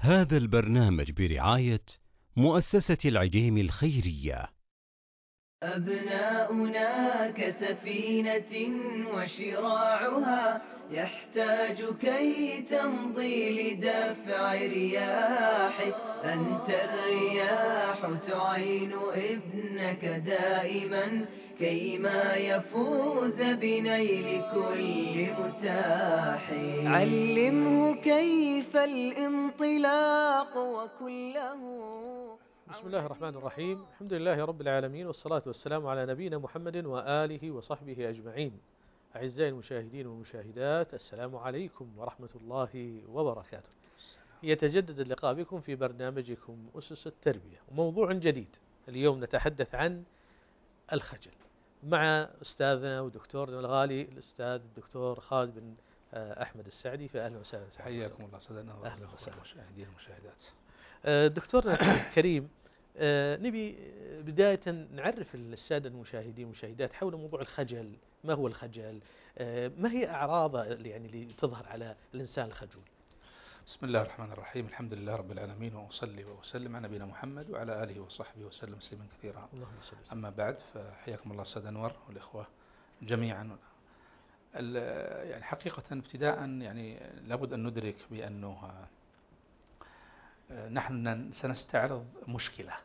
هذا البرنامج برعاية مؤسسة العجيم الخيرية. أبناؤنا كسفينة وشراعها يحتاج كي تمضي لدفع رياح. أنت الرياح تعين ابنك دائما كيما يفوز بنيل كل متاح. علمه كيف الانطلاق وكله. بسم الله الرحمن الرحيم. الحمد لله رب العالمين، والصلاة والسلام على نبينا محمد وآله وصحبه أجمعين. أعزائي المشاهدين والمشاهدات، السلام عليكم ورحمة الله وبركاته. يتجدد اللقاء بكم في برنامجكم أسس التربية، وموضوع جديد. اليوم نتحدث عن الخجل مع أستاذنا ودكتورنا الغالي الأستاذ الدكتور خالد بن أحمد السعدي. فأهلا وسهلا. حياكم الله سيدنا أهلا وسهلا المشاهدين والمشاهدات. دكتورنا الكريم، نبي بداية نعرف السادة المشاهدين والمشاهدات حول موضوع الخجل. ما هو الخجل؟ ما هي أعراضه يعني اللي تظهر على الإنسان الخجول؟ بسم الله الرحمن الرحيم. الحمد لله رب العالمين، وأصلي وأسلم على نبينا محمد وعلى آله وصحبه وسلم تسليما كثيرا. أما بعد، فحياكم الله السادة أنور والإخوة جميعا. يعني حقيقة ابتداء يعني لابد أن ندرك بأنه نحن سنستعرض مشكلة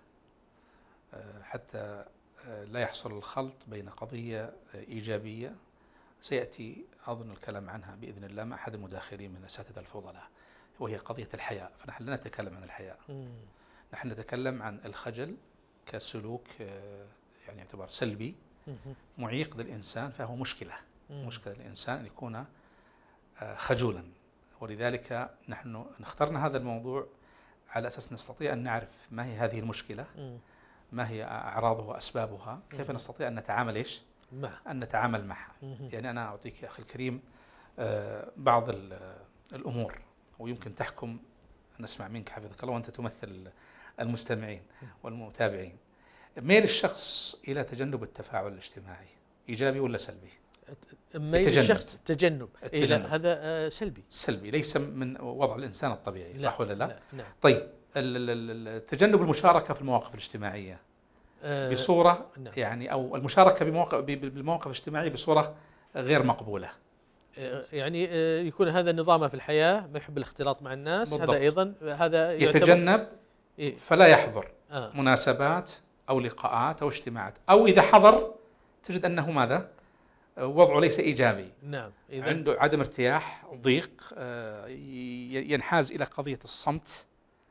حتى لا يحصل الخلط بين قضية إيجابية سيأتي أظن الكلام عنها بإذن الله مع أحد المداخلين من الأساتذة الفضلاء، وهي قضية الحياء. فنحن لا نتكلم عن الحياء، نحن نتكلم عن الخجل كسلوك يعني يعتبر سلبي معيق للإنسان، فهو مشكلة للإنسان أن يكون خجولا. ولذلك نحن اخترنا هذا الموضوع على أساس نستطيع أن نعرف ما هي هذه المشكلة، ما هي أعراضها وأسبابها، كيف نستطيع أن نتعامل أن نتعامل معها. يعني أنا أعطيك يا أخي الكريم بعض الأمور، ويمكن تحكم. نسمع منك حفظك الله وأنت تمثل المستمعين والمتابعين. ميل الشخص إلى تجنب التفاعل الاجتماعي إيجابي ولا سلبي؟ ميل الشخص تجنب. هذا سلبي ليس من وضع الإنسان الطبيعي، صح ولا لا؟ نعم. طيب، تجنب المشاركة في المواقف الاجتماعية بصورة يعني، أو المشاركة بالمواقف الاجتماعية بصورة غير مقبولة. يعني يكون هذا نظامه في الحياة، ما يحب الاختلاط مع الناس. بالضبط. هذا أيضا يتجنب فلا يحضر مناسبات أو لقاءات أو اجتماعات، أو إذا حضر تجد أنه ماذا؟ وضعه ليس إيجابي. نعم. عنده عدم ارتياح، ضيق، ينحاز إلى قضية الصمت.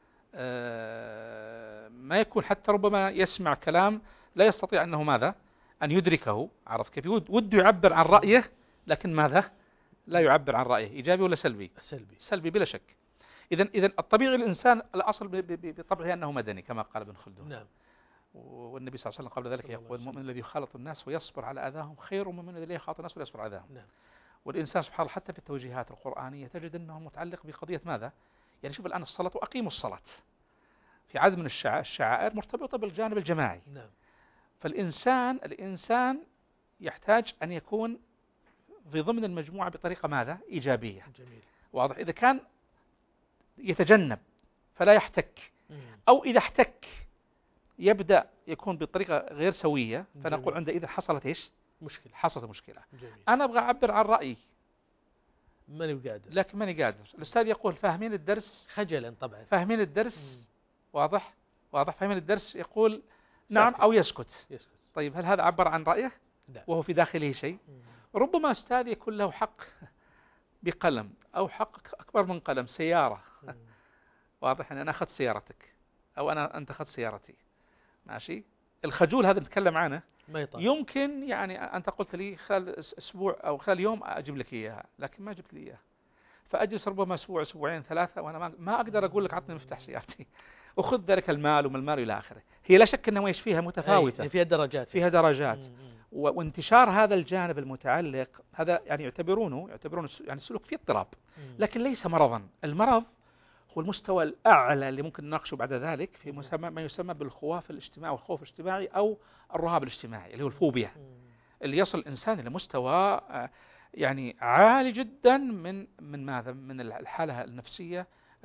ما يكون حتى ربما يسمع كلام لا يستطيع أنه ماذا؟ أن يدركه. عرفت كيف؟ وده يعبر عن رأيه، لكن ماذا؟ لا يعبر عن رأيه. إيجابي ولا سلبي؟ سلبي بلا شك. إذن الطبيعي الإنسان الأصل بطبعه أنه مدني كما قال ابن خلدون. نعم. والنبي صلى الله عليه وسلم قبل ذلك يقول: المؤمن الذي يخالط الناس ويصبر على أذاهم خير من الذي يخالط الناس ولا يصبر على أذاهم. نعم. والإنسان سبحان الله حتى في التوجيهات القرآنية تجد أنه متعلق بقضية ماذا؟ يعني شوف الآن الصلاة، وأقيموا الصلاة في عدد من الشعائر مرتبطة بالجانب الجماعي. نعم. فالإنسان يحتاج أن يكون في ضمن المجموعة بطريقة ماذا؟ إيجابية. جميل. واضح. إذا كان يتجنب فلا يحتك، أو إذا احتك يبدأ يكون بطريقة غير سوية، فنقول عندئذ حصلت إيش؟ مشكلة. حصلت مشكلة. جميل. أنا أبغى أعبر عن رأيي ماني قادر، لكن ماني قادر. الأستاذ يقول: فاهمين الدرس؟ خجلا طبعا. فاهمين الدرس؟ واضح. فاهمين الدرس؟ يقول نعم أو يسكت. طيب، هل هذا عبر عن رأيه؟ لا. وهو في داخله شيء. ربما أستاذ يكون له حق بقلم، أو حق أكبر من قلم، سيارة. واضح. أنا أخذت سيارتك، أو أنت أخذت سيارتي، ماشي. الخجول هذا نتكلم عنه يمكن يعني أنت قلت لي خلال أسبوع أو خلال يوم أجيب لك إياها، لكن ما جبت لي إياها، فأجلس ربما أسبوع، أسبوعين، ثلاثة، وأنا ما أقدر أقول لك عطني مفتاح سيارتي وخذ ذلك المال وما المال إلى آخره. هي لا شك أنه إيش فيها متفاوتة، فيها درجات. وانتشار هذا الجانب المتعلق هذا يعني يعتبرون يعني السلوك فيه اضطراب، لكن ليس مرضا. المرض هو المستوى الأعلى اللي ممكن نناقشه بعد ذلك في ما يسمى بالخواف الاجتماعي والخوف الاجتماعي أو الرهاب الاجتماعي، اللي هو الفوبيا، اللي يصل الإنسان إلى مستوى يعني عالي جدا من ماذا؟ من الحالة النفسية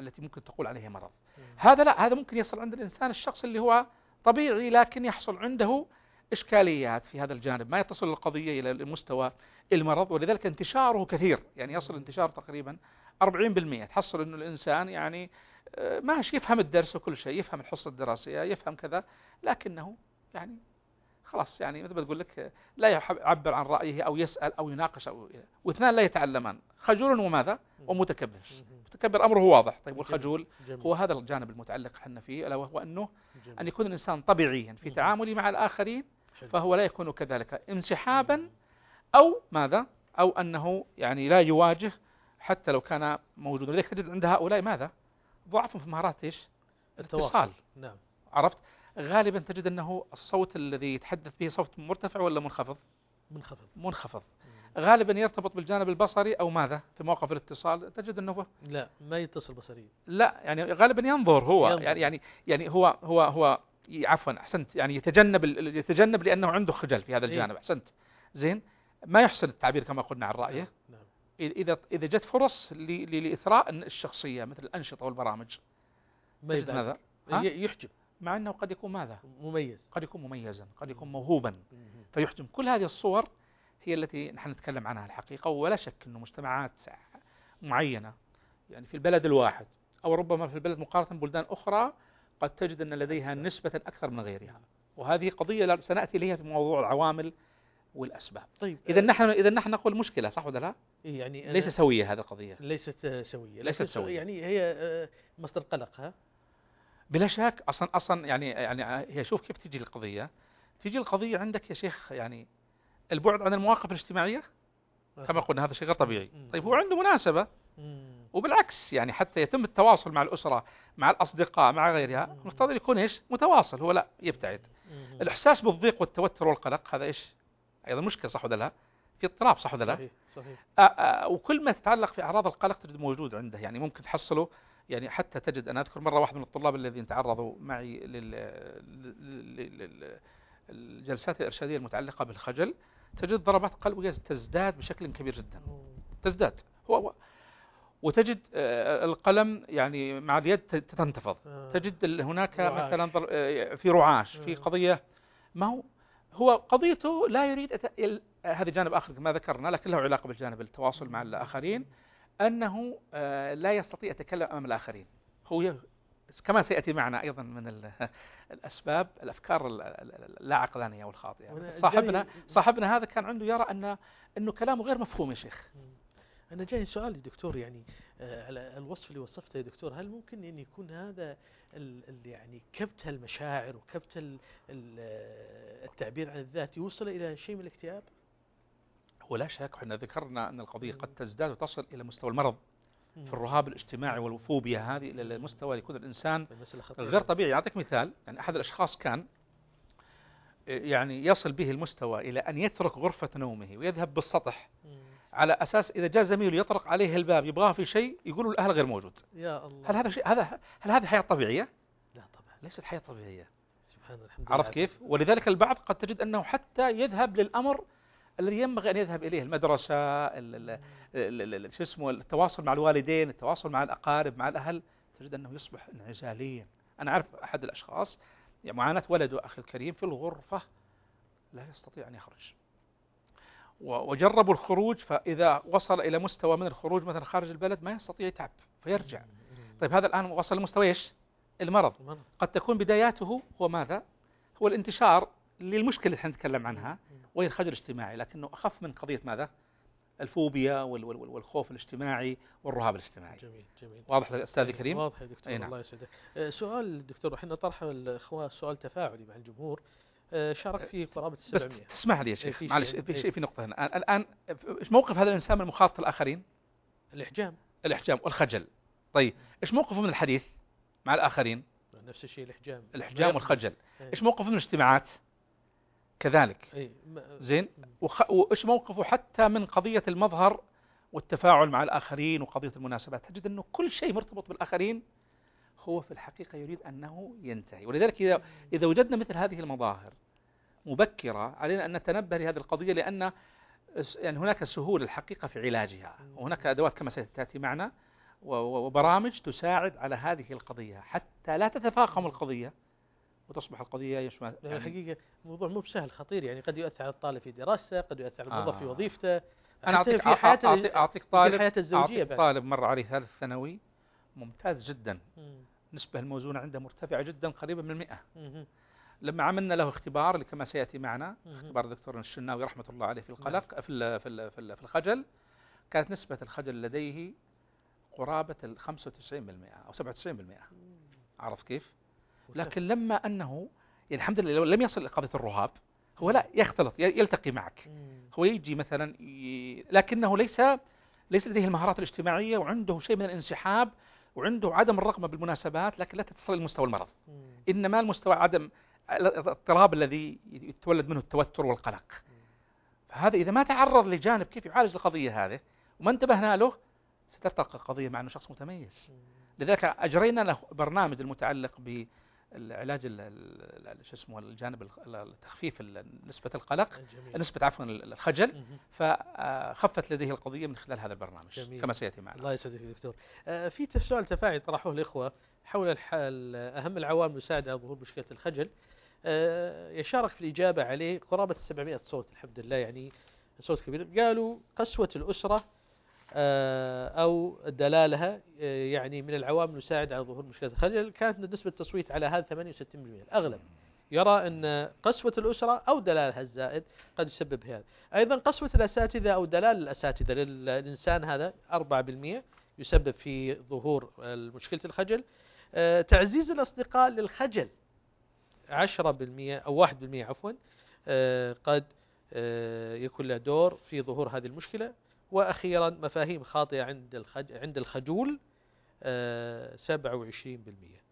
التي ممكن تقول عليها مرض. هذا لا، هذا ممكن يصل عند الإنسان الشخص اللي هو طبيعي، لكن يحصل عنده إشكاليات في هذا الجانب، ما يتصل القضية إلى مستوى المرض، ولذلك انتشاره كثير، يعني يصل انتشار تقريبا 40%. تحصل أنه الإنسان يعني ماشي يفهم الدرس وكل شيء، يفهم الحصة الدراسية، يفهم كذا، لكنه يعني خلاص، يعني مثل ما تقول لك لا يعبر عن رأيه أو يسأل أو يناقش واثنان لا يتعلمان، خجول وماذا ومتكبر. متكبر أمره واضح. طيب والخجول هو هذا الجانب المتعلق حنا فيه، ألا وهو أنه أن يكون الإنسان طبيعيا في تعامله مع الآخرين، فهو لا يكون كذلك انسحابا أو ماذا، أو أنه يعني لا يواجه حتى لو كان موجودا. لذلك تجد عند هؤلاء ماذا؟ ضعف في مهارات إيش؟ الاتصال. نعم. عرفت؟ غالبا تجد أنه الصوت الذي يتحدث به صوت مرتفع ولا منخفض؟ منخفض. غالبا يرتبط بالجانب البصري أو ماذا في مواقف الاتصال، تجد أنه لا ما يتصل بصريا، لا يعني غالبا ينظر هو ينظر. يعني هو عفوا أحسنت، يعني يتجنب لأنه عنده خجل في هذا الجانب. أحسنت زين، ما يحسن التعبير كما قلنا عن رأيه. نعم. إذا جت فرص لإثراء الشخصية مثل الأنشطة والبرامج ماذا؟ يحجب، مع أنه قد يكون ماذا؟ مميز، قد يكون مميزا، قد يكون موهوبا فيحجم. كل هذه الصور هي التي نحن نتكلم عنها الحقيقة. ولا شك أنه مجتمعات معينة يعني في البلد الواحد أو ربما في البلد مقارنة ببلدان أخرى قد تجد أن لديها نسبة أكثر من غيرها، وهذه قضية سنأتي إليها في موضوع العوامل والأسباب. طيب إذا نحن نقول مشكلة، صح ولا لا؟ يعني ليس سوية هذه القضية، ليست سوية، يعني هي مصدر قلق. بلا شك. أصلا يعني هي شوف كيف تيجي القضية عندك يا شيخ، يعني البعد عن المواقف الاجتماعية كما قلنا هذا شيء غير طبيعي. طيب هو عنده مناسبة، وبالعكس يعني حتى يتم التواصل مع الأسرة مع الأصدقاء مع غيرها، مفترض يكون إيش متواصل، هو لا يبتعد. الإحساس بالضيق والتوتر والقلق هذا إيش أيضا مشكلة، صح ولا لا؟ في اضطراب، صح ولا لا؟ صحيح. وكل ما تتعلق في أعراض القلق تجد موجود عنده، يعني ممكن تحصله. يعني حتى تجد، أنا أذكر مرة واحد من الطلاب الذين تعرضوا معي للجلسات الإرشادية المتعلقة بالخجل، تجد ضربات قلبه تزداد بشكل كبير جدا، تزداد هو، وتجد القلم يعني مع اليد تنتفض، تجد هناك مثلا في رعاش، في قضية ما هو قضيته لا يريد هذا جانب آخر كما ذكرنا، لكن له علاقة بالجانب التواصل مع الآخرين، أنه لا يستطيع يتكلم أمام الآخرين. هو كما سيأتي معنا أيضا من الأسباب الأفكار اللا عقلانية والخاطئة. صاحبنا هذا كان عنده يرى أنه كلامه غير مفهوم يا شيخ. أنا جاي سؤال يا دكتور، يعني على الوصف اللي وصفته يا دكتور، هل ممكن أن يكون هذا يعني كبت المشاعر وكبت التعبير عن الذات يوصل إلى شيء من الاكتئاب؟ ولا شك، احنا ذكرنا أن القضية قد تزداد وتصل إلى مستوى المرض في الرهاب الاجتماعي والفوبيا، هذه إلى المستوى يكون الإنسان غير طبيعي. أعطيك مثال، يعني أحد الأشخاص كان يعني يصل به المستوى إلى أن يترك غرفة نومه ويذهب بالسطح على أساس إذا جاء زميله يطرق عليه الباب يبغاه في شيء يقولوا الأهل غير موجود. يا الله، هل هذا شيء هل هذه حياة طبيعية؟ لا طبعا، ليست حياة طبيعية. سبحان الله، الحمد لله. عرفت كيف؟ ولذلك البعض قد تجد أنه حتى يذهب للأمر الذي ينبغي أن يذهب إليه، المدرسة، شو اسمه، التواصل مع الوالدين، التواصل مع الأقارب، مع الأهل، تجد أنه يصبح انعزاليا. أنا أعرف أحد الأشخاص يعني معاناة ولده أخي الكريم في الغرفة لا يستطيع أن يخرج، وجربوا الخروج، فإذا وصل إلى مستوى من الخروج مثلا خارج البلد ما يستطيع يتعب فيرجع. طيب هذا الآن وصل لمستوى إيش؟ المرض. قد تكون بداياته هو ماذا؟ هو الانتشار للمشكلة اللي نتكلم عنها وهي الخجل الاجتماعي، لكنه أخف من قضية ماذا؟ الفوبيا والخوف الاجتماعي والرهاب الاجتماعي. جميل جميل. واضح أستاذ كريم؟ واضح يا دكتور. الله يسعدك. سؤال دكتور، وحنا طرح الأخوة سؤال تفاعلي مع الجمهور شارك فيه قرابة 700. بس تسمح لي يا شيخ، معلش في شيء، في نقطة هنا الآن، إيش موقف هذا الإنسان من مخاطبة الآخرين؟ الإحجام والخجل. طيب إيش موقفه من الحديث مع الآخرين؟ نفس الشيء، الإحجام والخجل. إيش موقفه من الاجتماعات؟ كذلك. زين. وإيش موقفه حتى من قضية المظهر والتفاعل مع الآخرين وقضية المناسبات؟ تجد أنه كل شيء مرتبط بالآخرين هو في الحقيقة يريد أنه ينتهي. ولذلك إذا وجدنا مثل هذه المظاهر مبكرة علينا أن نتنبه لهذه القضية، لأن يعني هناك سهولة الحقيقة في علاجها، وهناك أدوات كما ستأتي معنا وبرامج تساعد على هذه القضية حتى لا تتفاقم القضية وتصبح القضية يعني الحقيقة الموضوع مو بسهل، خطير، يعني قد يؤثر على الطالب في دراسته، قد يؤثر على الموظف في وظيفته. أنا أعطيك طالب طالب مر عليه ثالث ثانوي ممتاز جدا، نسبة الموزونة عنده مرتفعة جدا قريبة من 100. لما عملنا له اختبار اللي كما سيأتي معنا، اختبار الدكتور الشناوي رحمة الله عليه في القلق في الخجل، كانت نسبة الخجل لديه قرابة 95% أو 97%. عرف كيف؟ لكن لما أنه يعني الحمد لله لم يصل لقضية الرهاب، هو لا يختلط يلتقي معك، هو يجي مثلا لكنه ليس لديه المهارات الاجتماعية، وعنده شيء من الانسحاب، وعنده عدم الرغبة بالمناسبات، لكن لا تتصل لمستوى المرض، إنما المستوى عدم الاضطراب الذي يتولد منه التوتر والقلق. فهذا إذا ما تعرض لجانب كيف يعالج القضية هذه وما انتبهنا له، سترتقي القضية مع أنه شخص متميز. لذلك أجرينا له برنامج المتعلق بالعلاج شو اسمه الجانب التخفيف نسبة القلق، نسبة عفوا الخجل، فخفت لديه القضية من خلال هذا البرنامج. جميل. كما سيأتي معنا. الله يسعدك دكتور. في سؤال تفاعلي طرحوه الإخوة حول أهم العوامل المساعدة على ظهور مشكلة الخجل. يشارك في الإجابة عليه قرابة 700 صوت، الحمد لله، يعني صوت كبير. قالوا قسوة الأسرة أو دلالها يعني من العوامل المساعدة على ظهور مشكلة الخجل. كانت نسبة التصويت على هذا 68%. الأغلب يرى أن قسوة الأسرة أو دلالها الزائد قد يسبب هذا. أيضا قسوة الأساتذة أو دلال الأساتذة للإنسان هذا 4% يسبب في ظهور مشكلة الخجل. تعزيز الأصدقاء للخجل 10% أو 1% عفوا قد يكون له دور في ظهور هذه المشكلة. وأخيرا مفاهيم خاطئة عند الخجول 27%.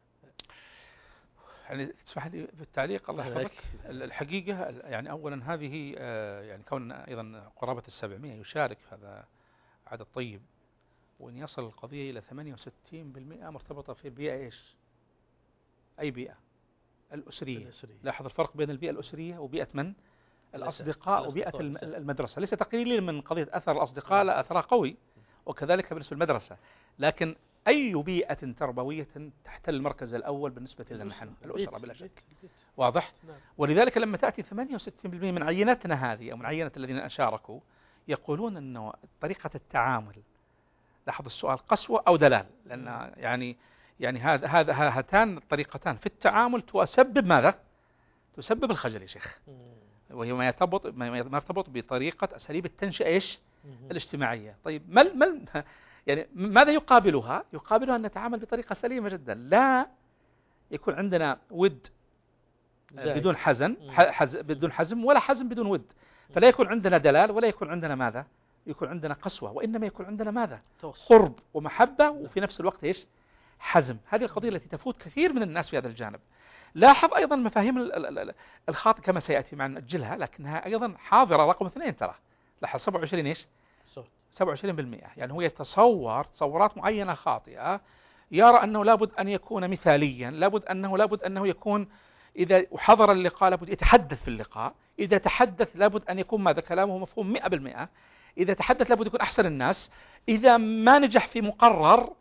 يعني تسمح لي في التعليق الله يحفظك. الحقيقة يعني أولا هذه يعني كون أيضا قرابة 700 يشارك، هذا عدد طيب، وأن يصل القضية إلى 68% مرتبطة في البيئة إيش؟ أي بيئة؟ الأسرية. لاحظ الفرق بين البيئة الأسرية وبيئة من؟ الأصدقاء وبيئة المدرسة. ليس تقليلا من قضية أثر الأصدقاء، لا، أثرها قوي، وكذلك بالنسبة للمدرسة، لكن أي بيئة تربوية تحتل المركز الأول بالنسبة لنا نحن؟ الأسرة بلا شك. واضح؟ ولذلك لما تأتي 68% من عينتنا هذه أو من عينة الذين شاركوا يقولون أنه طريقة التعامل، لاحظ السؤال، قسوة أو دلال، لأن يعني هاتان الطريقتان في التعامل تسبب ماذا؟ تسبب الخجل يا شيخ، وهي ما يرتبط بطريقة أساليب التنشئة إيش؟ الاجتماعية. طيب يعني ماذا يقابلها؟ يقابلها أن نتعامل بطريقة سليمة جدا، لا يكون عندنا ود بدون بدون حزم، ولا حزم بدون ود، فلا يكون عندنا دلال ولا يكون عندنا ماذا؟ يكون عندنا قسوة، وإنما يكون عندنا ماذا؟ قرب ومحبة، وفي نفس الوقت إيش؟ حزم. هذه القضية التي تفوت كثير من الناس في هذا الجانب. لاحظ أيضا مفاهيم الخاطئ كما سيأتي معنا نأجلها، لكنها أيضا حاضرة رقم 2 ترى. لاحظ 27 إيش؟ 27%. يعني هو يتصور تصورات معينة خاطئة، يرى أنه لابد أن يكون مثاليا، لابد أنه يكون إذا حضر اللقاء لابد يتحدث في اللقاء، إذا تحدث لابد أن يكون ماذا؟ كلامه مفهوم 100%، إذا تحدث لابد يكون أحسن الناس، إذا ما نجح في مقرر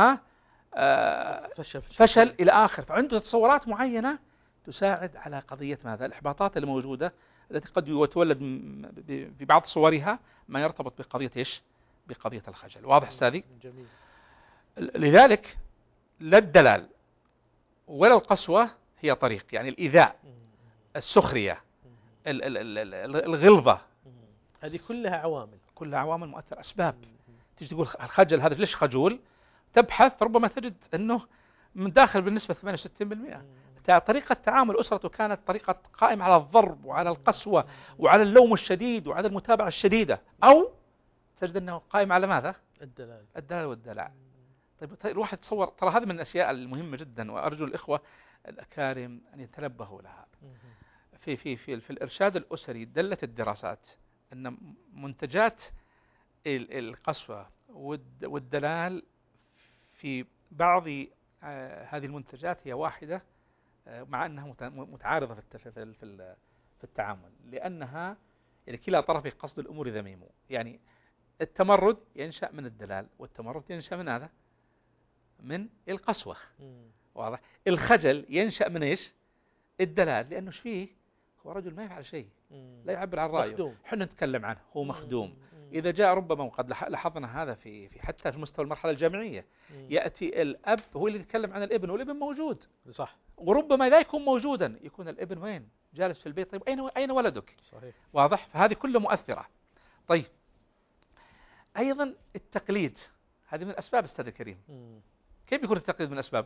فشل إلى آخر. فعنده تصورات معينة تساعد على قضية ماذا؟ الإحباطات الموجودة التي قد يتولد في بعض صورها ما يرتبط بقضية إيش؟ بقضية الخجل. واضح أستاذي؟ جميل. لذلك لا الدلال ولا القسوة هي طريق، يعني الإيذاء، السخرية، الغلظة، هذه كلها عوامل مؤثرة، أسباب. تيجي تقول الخجل هذا ليش خجول؟ تبحث ربما تجد أنه من داخل بالنسبة 68%. طريقة تعامل أسرته كانت طريقة قائمة على الضرب وعلى القسوة وعلى اللوم الشديد وعلى المتابعة الشديدة، أو تجد أنه قائم على ماذا؟ الدلال والدلع. طيب الواحد تصور، ترى هذه من الأشياء المهمة جدا، وأرجو الإخوة الأكارم أن يتنبهوا لها. في الإرشاد الأسري دلت الدراسات أن منتجات القسوة والدلال في بعض هذه المنتجات هي واحدة، مع أنها متعارضة في التعامل، لأنها يعني كلا طرف قصد الأمور ذميم. يعني التمرد ينشأ من الدلال، والتمرد ينشأ من هذا، من القسوة. واضح؟ الخجل ينشأ من إيش؟ الدلال، لأنه إيش فيه؟ هو رجل ما يفعل شيء، لا يعبر عن رأيه، حنا نتكلم عنه، هو مخدوم. إذا جاء ربما، وقد لاحظنا هذا في حتى في مستوى المرحلة الجامعية، يأتي الأب هو اللي يتكلم عن الابن، والابن موجود، صح، وربما لا يكون موجودا، يكون الابن وين؟ جالس في البيت. طيب أين ولدك؟ صحيح. واضح؟ فهذه كلها مؤثرة. طيب أيضا التقليد، هذه من الأسباب أستاذ الكريم. كيف يكون التقليد من الأسباب؟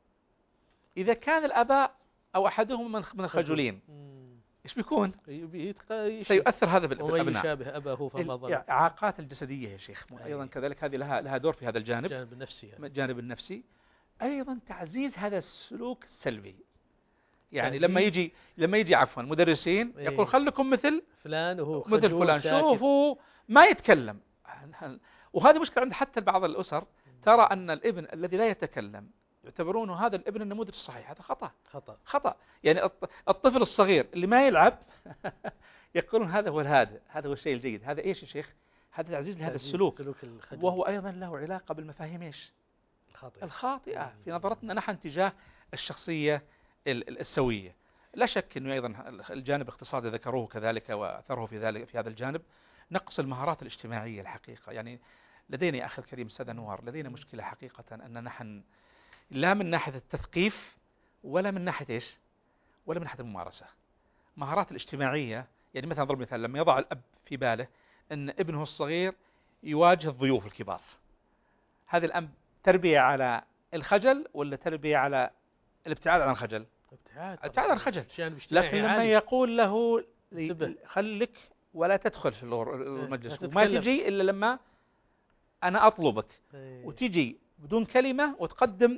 إذا كان الآباء أو أحدهم من الخجولين، إيش بيكون؟ سيؤثر هذا بالأبناء. ومن يشابه أباه فما ظلم. الإعاقات الجسدية يا شيخ أيضا كذلك، هذه لها دور في هذا الجانب، الجانب النفسي. أيضا تعزيز هذا السلوك السلبي، يعني لما يجي عفوا مدرسين يقول خلكم مثل فلان، وهو مثل فلان، شوفوا ما يتكلم. وهذه مشكلة عند حتى بعض الأسر، ترى أن الابن الذي لا يتكلم يعتبرونه هذا الابن النموذج الصحيح. هذا خطأ. يعني الطفل الصغير اللي ما يلعب يقولون هذا هو الهادئ، هذا هو الشيء الجيد. هذا إيش يا شيخ؟ هذا تعزيز لهذا السلوك، وهو أيضا له علاقة بالمفاهيم إيش؟ الخاطئة في نظرتنا نحن تجاه الشخصية السوية. لا شك أنه أيضا الجانب الاقتصادي ذكروه كذلك وأثره في هذا الجانب، نقص المهارات الاجتماعية الحقيقة. يعني لدينا يا أخي الكريم أستاذ أنوار، لدينا مشكلة حقيقة، أن نحن لا من ناحية التثقيف ولا من ناحية إيش؟ ولا من ناحية الممارسة. مهارات الاجتماعية، يعني مثلا ضرب مثال، لما يضع الأب في باله أن ابنه الصغير يواجه الضيوف الكبار، هذه الأب تربية على الخجل ولا تربية على الابتعاد عن الخجل؟ ابتعاد عن الخجل. لكن لما يقول له خلك ولا تدخل في المجلس وما تجي إلا لما أنا أطلبك، وتجي بدون كلمة وتقدم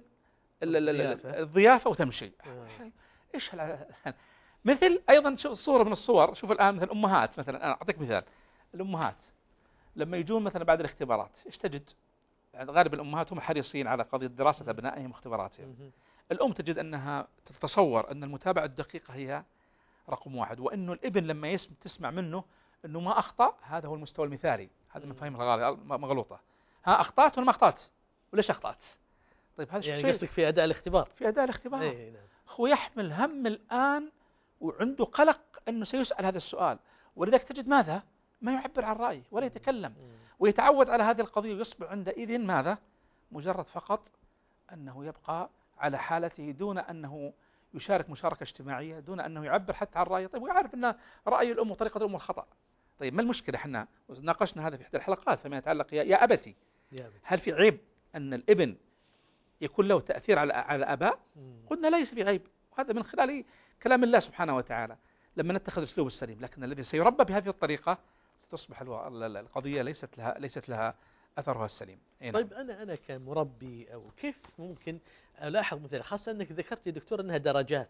الضيافة وتمشي. إيش مثل أيضا شوف الصورة من الصور، شوف الآن مثل الأمهات، مثلا أنا أعطيك مثال، الأمهات لما يجون مثلا بعد الاختبارات إيش تجد؟ يعني غالب الأمهات هم حريصين على قضية دراسة أبنائهم واختباراتهم. الأم تجد أنها تتصور أن المتابعة الدقيقة هي رقم واحد، وأنه الابن لما تسمع منه أنه ما أخطأ، هذا هو المستوى المثالي. هذا مفاهيم مغلوطة. ها أخطأت ولا ما أخطأت؟ وليش أخطأت؟ طيب هذا يعني قصدك في أداء الاختبار؟ في أداء الاختبار. نعم. هو يحمل هم الآن وعنده قلق أنه سيسأل هذا السؤال، ولذلك تجد ماذا؟ ما يعبر عن رأيه ولا يتكلم، ويتعود على هذه القضية، ويصبح عندئذ ماذا؟ مجرد فقط أنه يبقى على حالته دون أنه يشارك مشاركة اجتماعية، دون أنه يعبر حتى عن رأيه. طيب ويعرف أن رأي الأم وطريقة الأم الخطأ. طيب ما المشكلة؟ احنا ناقشنا هذا في إحدى الحلقات فيما يتعلق يا أبتي، هل في عيب أن الابن يكون له تأثير على الآباء؟ قلنا ليس في عيب، وهذا من خلال كلام الله سبحانه وتعالى لما نتخذ الأسلوب السليم. لكن الذي سيربى بهذه الطريقة ستصبح القضية ليست لها أثرها السليم. طيب أنا كمربي، أو كيف ممكن ألاحظ مثلا، خاصة أنك ذكرت يا دكتور أنها درجات،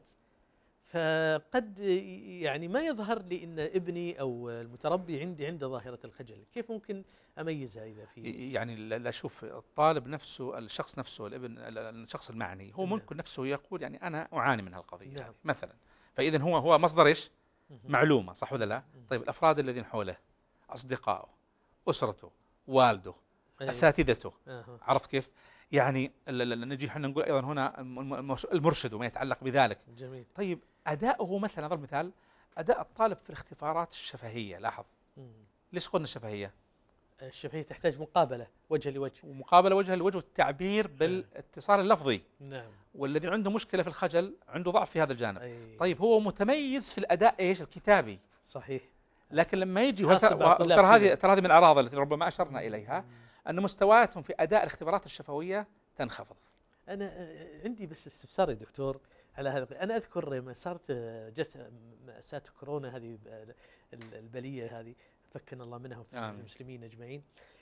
فقد يعني ما يظهر لي أن ابني أو المتربي عنده ظاهرة الخجل، كيف ممكن أميزها إذا في؟ يعني لا شوف الطالب نفسه، الشخص نفسه، الشخص المعني هو ممكن نفسه يقول يعني أنا أعاني من هالقضية. نعم. مثلا فإذا هو مصدر إيش؟ معلومة، صح ولا لا؟ طيب الأفراد الذين حوله، أصدقائه، أسرته، والده، أساتذته، عرفت كيف؟ يعني نجي احنا نقول أيضا هنا المرشد وما يتعلق بذلك. جميل. طيب أداؤه مثلا، ضرب مثال، أداء الطالب في الاختبارات الشفهية، لاحظ ليش قلنا الشفهية؟ الشفهية تحتاج مقابلة وجه لوجه، ومقابلة وجه لوجه، والتعبير بالاتصال اللفظي. نعم. والذي عنده مشكلة في الخجل عنده ضعف في هذا الجانب. طيب هو متميز في الأداء إيش؟ الكتابي. صحيح. لكن لما يجي ترى هذه من الأعراض التي ربما أشرنا إليها، أن مستوياتهم في أداء الاختبارات الشفوية تنخفض. أنا عندي بس استفسار يا دكتور على هذا. أنا أذكر لما جت مأساة كورونا هذه البلية هذه، فكنا الله منها وفي المسلمين أجمعين،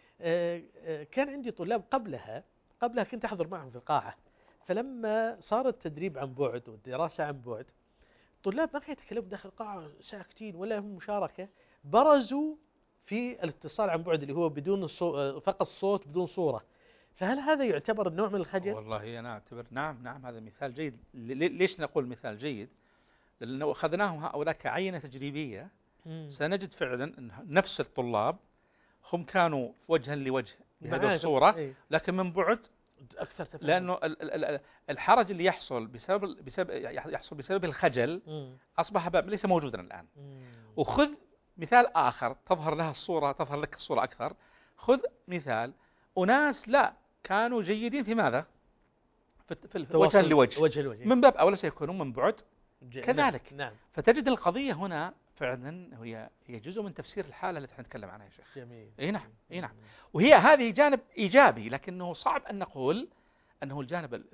كان عندي طلاب قبلها كنت أحضر معهم في القاعة، فلما صار التدريب عن بعد والدراسة عن بعد، طلاب ما كانوا يتكلمون داخل القاعة ساكتين ولا هم مشاركة، برزوا في الاتصال عن بعد اللي هو بدون فقط صوت بدون صورة. فهل هذا يعتبر نوع من الخجل؟ والله أنا أعتبر نعم هذا مثال جيد. ليش نقول مثال جيد؟ لأنه أخذناهم هؤلاء كعينة تجريبية. سنجد فعلا أن نفس الطلاب هم كانوا وجها لوجه بهذه معاك. الصورة، إيه. لكن من بعد، أكثر تفاهم. لأنه الحرج اللي يحصل بسبب الخجل أصبح ليس موجودا الآن. وخذ مثال آخر تظهر لك الصورة أكثر. خذ مثال أناس لا كانوا جيدين في ماذا؟ في وجها لوجه، من باب أولى سيكونون من بعد كذلك. نعم. فتجد القضية هنا فعلا هي جزء من تفسير الحالة التي نتكلم عنها يا شيخ. جميل. اي نعم، اي نعم. وهي هذه جانب إيجابي، لكنه صعب أن نقول أنه الجانب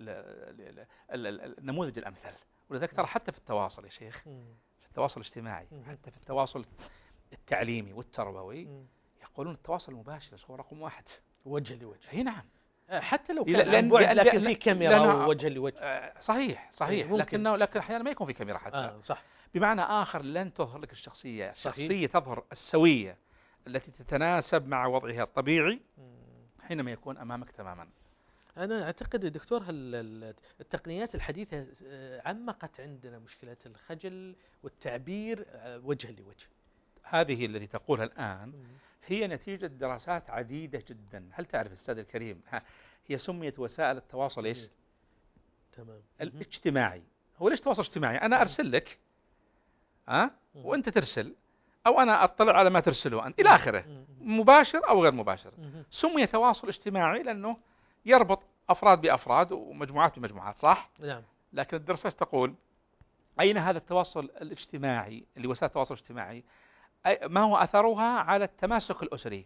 النموذج الأمثل. ولذلك ترى حتى في التواصل يا شيخ، في التواصل الاجتماعي، حتى في التواصل التعليمي والتربوي، يقولون التواصل المباشر هو رقم 1 وجه لوجه. اي نعم. حتى لو كان عن بعد، لكن في كاميرا ووجه لوجه. صحيح، لكن أحيانا ما يكون في كاميرا حتى. صح. بمعنى آخر لن تظهر لك الشخصية تظهر السوية التي تتناسب مع وضعها الطبيعي حينما يكون أمامك تماما. أنا أعتقد دكتور التقنيات الحديثة عمقت عندنا مشكلة الخجل والتعبير وجها لوجه. هذه التي تقولها الآن هي نتيجة دراسات عديدة جدا. هل تعرف أستاذ الكريم، هي سميت وسائل التواصل إيش؟ تمام. الاجتماعي. هو ليش تواصل اجتماعي؟ أنا أرسل لك وأنت ترسل، أو أنا أطلع على ما ترسله أنت إلى آخره، مباشر أو غير مباشر. سمي تواصل اجتماعي لأنه يربط أفراد بأفراد ومجموعات بمجموعات، صح؟ نعم. لكن الدراسات تقول أين هذا التواصل الاجتماعي اللي وسائل التواصل الاجتماعي، ما هو أثرها على التماسك الأسري؟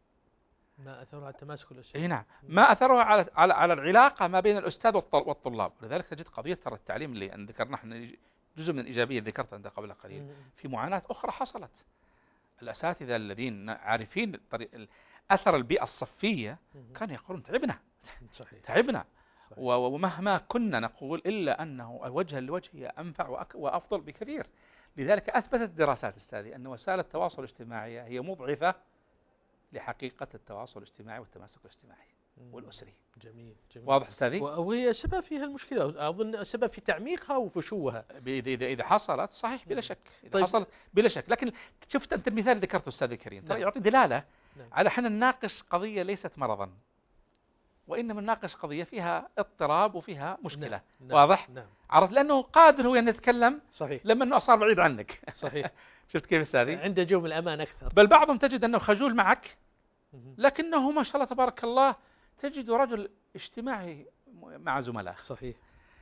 ما أثرها على التماسك الأسري؟ نعم. ما أثرها على العلاقة ما بين الأستاذ والطلاب. ولذلك تجد قضية ترى التعليم اللي ذكرنا احنا جزء من الإيجابية ذكرتها أنت قبل قليل، في معاناة أخرى حصلت. الأساتذة الذين عارفين أثر البيئة الصفية كانوا يقولون تعبنا. صحيح. تعبنا. ومهما كنا نقول إلا أنه الوجه لوجه هي أنفع وأفضل بكثير. لذلك أثبتت الدراسات أستاذي أن وسائل التواصل الاجتماعي هي مضعفة لحقيقة التواصل الاجتماعي والتماسك الاجتماعي والأسري. جميل. واضح أستاذي؟ وهي سبب فيها المشكلة، أظن سبب في تعميقها وفشوها. إذا حصلت صحيح بلا شك. إذا حصلت بلا شك. لكن شفت أنت المثال اللي ذكرته أستاذ الكريم ترى يعطي دلالة على أننا نناقش قضية ليست مرضا، وإنما نناقش قضية فيها اضطراب وفيها مشكلة. واضح؟ عرفت؟ لأنه قادر هو أن يتكلم. صحيح. لما أنه صار بعيد عنك. صحيح. شفت كيف أستاذي؟ عنده جو من الأمان أكثر. بل بعضهم تجد أنه خجول معك، لكنه ما شاء الله تبارك الله تجد رجل اجتماعي مع زملائه. صحيح.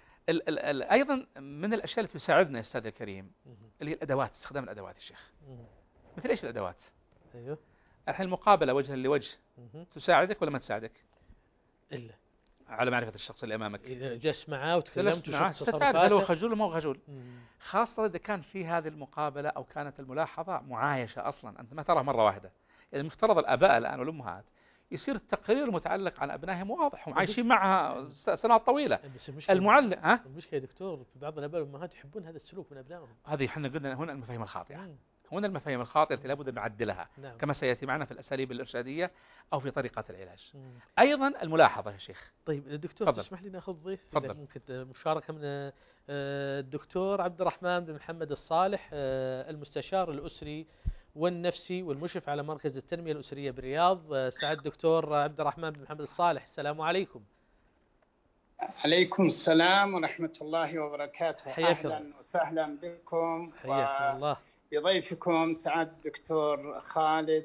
أيضا من الأشياء التي تساعدنا يا أستاذ الكريم اللي هي الأدوات، استخدام الأدوات يا شيخ. مثل إيش الأدوات؟ أيوه. الحين المقابلة وجها لوجه تساعدك ولا ما تساعدك؟ إلا على معرفة الشخص اللي أمامك. إذا جلست معاه وتكلمت معه ستعرف هل هو خجول ولا ما هو خجول. خاصة إذا كان في هذه المقابلة أو كانت الملاحظة معايشة أصلا، أنت ما تراه مرة واحدة. يعني المفترض الآباء الآن والأمهات يصير التقرير المتعلق عن أبنائهم واضح، هم عايشين معها سنوات طويلة. المعلم المشكلة يا دكتور في بعض الآباء والأمهات يحبون هذا السلوك من أبنائهم. هذه احنا قلنا هنا المفاهيم الخاطئة. هنا المفاهيم الخاطئة التي لابد أن نعدلها. كما سيأتي معنا في الأساليب الإرشادية أو في طريقة العلاج. أيضا الملاحظة يا شيخ. طيب الدكتور تسمح لي نأخذ ضيف ممكن مشاركة من الدكتور عبد الرحمن بن محمد الصالح، المستشار الأسري والنفسي والمشرف على مركز التنمية الأسرية بالرياض. سعد دكتور عبد الرحمن بن محمد الصالح، السلام عليكم. عليكم السلام ورحمة الله وبركاته. أهلا وسهلا بكم وبضيفكم سعادة الدكتور خالد،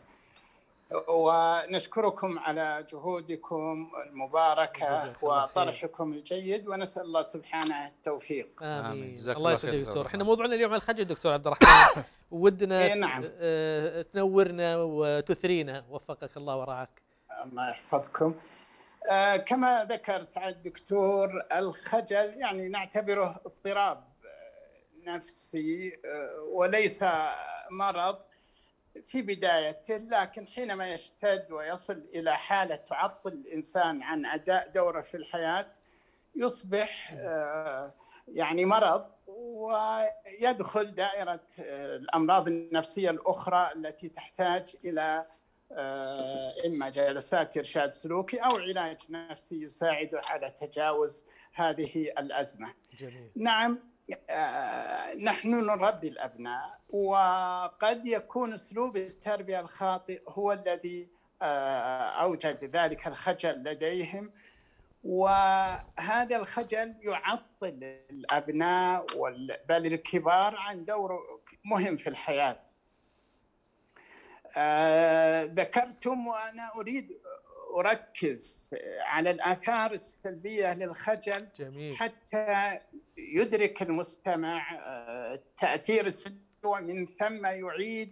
ونشكركم على جهودكم المباركة وطرحكم الجيد، ونسأل الله سبحانه التوفيق. آمين. الله يسعدك دكتور. احنا موضوعنا اليوم على الخجل دكتور عبد الرحمن، ودنا تنورنا وتثرينا، وفقك الله ورعاك. الله يحفظكم. كما ذكر سعد الدكتور، الخجل يعني نعتبره اضطراب نفسي وليس مرض في بدايته، لكن حينما يشتد ويصل إلى حالة تعطل الإنسان عن أداء دوره في الحياة يصبح يعني مرض، ويدخل دائرة الأمراض النفسية الأخرى التي تحتاج إلى إما جلسات إرشاد سلوكي أو علاج نفسي يساعده على تجاوز هذه الأزمة. جميل. نعم، نحن نربي الأبناء، وقد يكون أسلوب التربية الخاطئ هو الذي أوجد ذلك الخجل لديهم، وهذا الخجل يعطل الأبناء بل الكبار عن دور مهم في الحياة. ذكرتم وأنا أريد أركز على الآثار السلبية للخجل. جميل. حتى يدرك المستمع التأثير السلبي، ومن ثم يعيد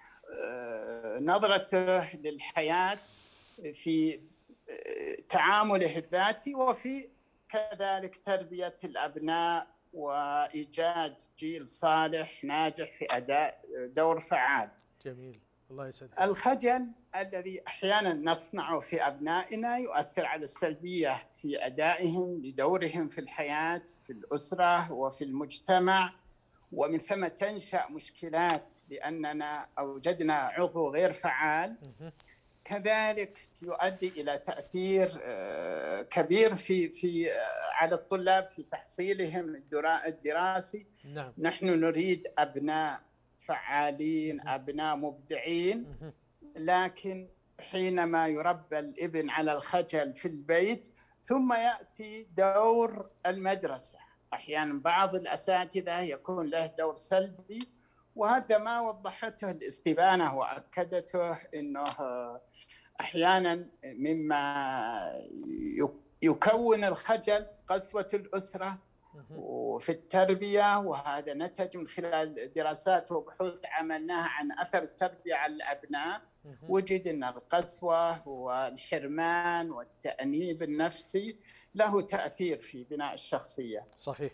نظرته للحياة في تعامله الذاتي، وفي كذلك تربية الأبناء وإيجاد جيل صالح ناجح في أداء دور فعال. جميل، الله يسعدك. الخجل الذي أحيانا نصنعه في أبنائنا يؤثر على السلبية في أدائهم لدورهم في الحياة، في الأسرة وفي المجتمع، ومن ثم تنشأ مشكلات لأننا أوجدنا عضو غير فعال. كذلك يؤدي إلى تأثير كبير في على الطلاب في تحصيلهم الدراسي. نعم. نحن نريد أبناء فعالين، أبناء مبدعين، لكن حينما يربى الابن على الخجل في البيت ثم يأتي دور المدرسة، أحيانا بعض الأساتذة يكون له دور سلبي، وهذا ما وضحته الاستبانة وأكدته أنه أحيانا مما يكون الخجل قسوة الأسرة وفي التربية، وهذا نتج من خلال دراسات وبحوث عملناها عن أثر التربية على الأبناء. وجد أن القسوة والحرمان والتأنيب النفسي له تأثير في بناء الشخصية. صحيح.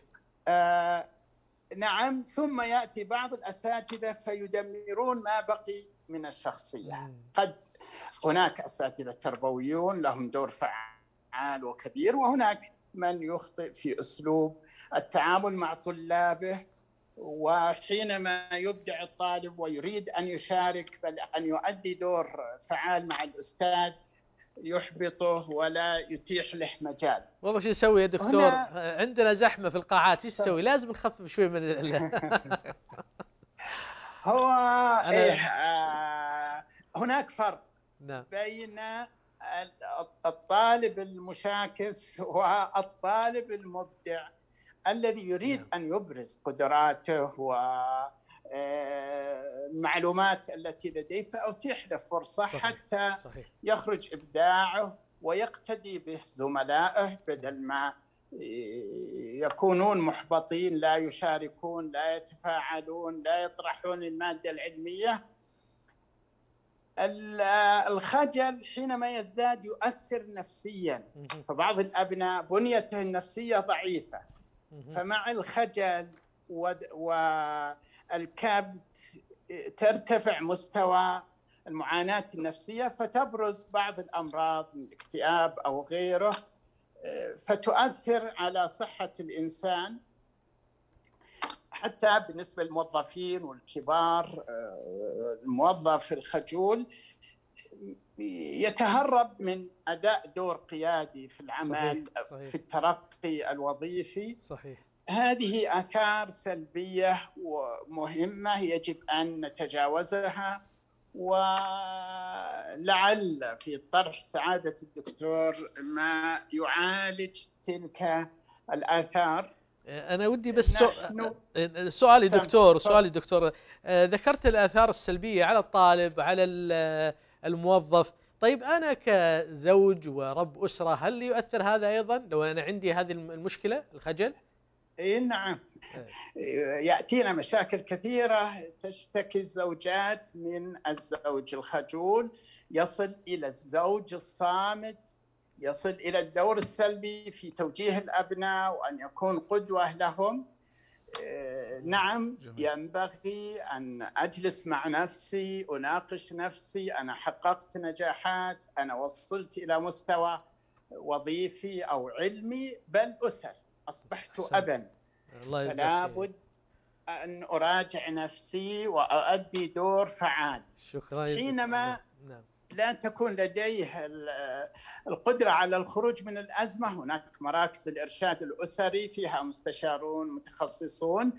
نعم. ثم يأتي بعض الأساتذة فيدمرون ما بقي من الشخصية. قد هناك أساتذة تربويون لهم دور فعال وكبير، وهناك من يخطئ في أسلوب التعامل مع طلابه، وحينما يبدع الطالب ويريد أن يشارك بل أن يؤدي دور فعال مع الأستاذ يحبطه ولا يتيح له مجال. والله شو نسوي يا دكتور؟ عندنا زحمة في القاعات، ايش نسوي؟ لازم نخفف شوي من هو هناك فرق. نعم. بين الطالب المشاكس والطالب المبدع الذي يريد نعم. أن يبرز قدراته والمعلومات التي لديه، فأتيح له فرصة. صحيح. حتى صحيح. يخرج إبداعه ويقتدي به زملائه، بدل ما يكونون محبطين، لا يشاركون، لا يتفاعلون، لا يطرحون المادة العلمية. الخجل حينما يزداد يؤثر نفسيا، فبعض الأبناء بنيته النفسية ضعيفة، فمع الخجل والكبت ترتفع مستوى المعاناة النفسية، فتبرز بعض الأمراض من الاكتئاب أو غيره، فتؤثر على صحة الإنسان. حتى بالنسبة للموظفين والكبار، الموظف الخجول يتهرب من أداء دور قيادي في العمل. صحيح. في الترقي الوظيفي. صحيح. هذه آثار سلبية ومهمة يجب أن نتجاوزها، ولعل في طرح سعادة الدكتور ما يعالج تلك الآثار. أنا ودي بس سؤالي دكتور، ذكرت الآثار السلبية على الطالب، على الموظف. طيب أنا كزوج ورب أسرة، هل يؤثر هذا أيضا لو أنا عندي هذه المشكلة الخجل؟ نعم. يأتينا مشاكل كثيرة تشتكي الزوجات من الزوج الخجول، يصل إلى الزوج الصامت، يصل إلى الدور السلبي في توجيه الأبناء وأن يكون قدوة لهم. نعم. ينبغي أن أجلس مع نفسي، أناقش نفسي، أنا حققت نجاحات، أنا وصلت إلى مستوى وظيفي أو علمي، بل أسر، أصبحت أبا، فلا بد أن أراجع نفسي وأؤدي دور فعال. شكرا. حينما لا تكون لديه القدرة على الخروج من الأزمة. هناك مراكز الإرشاد الأسري فيها مستشارون متخصصون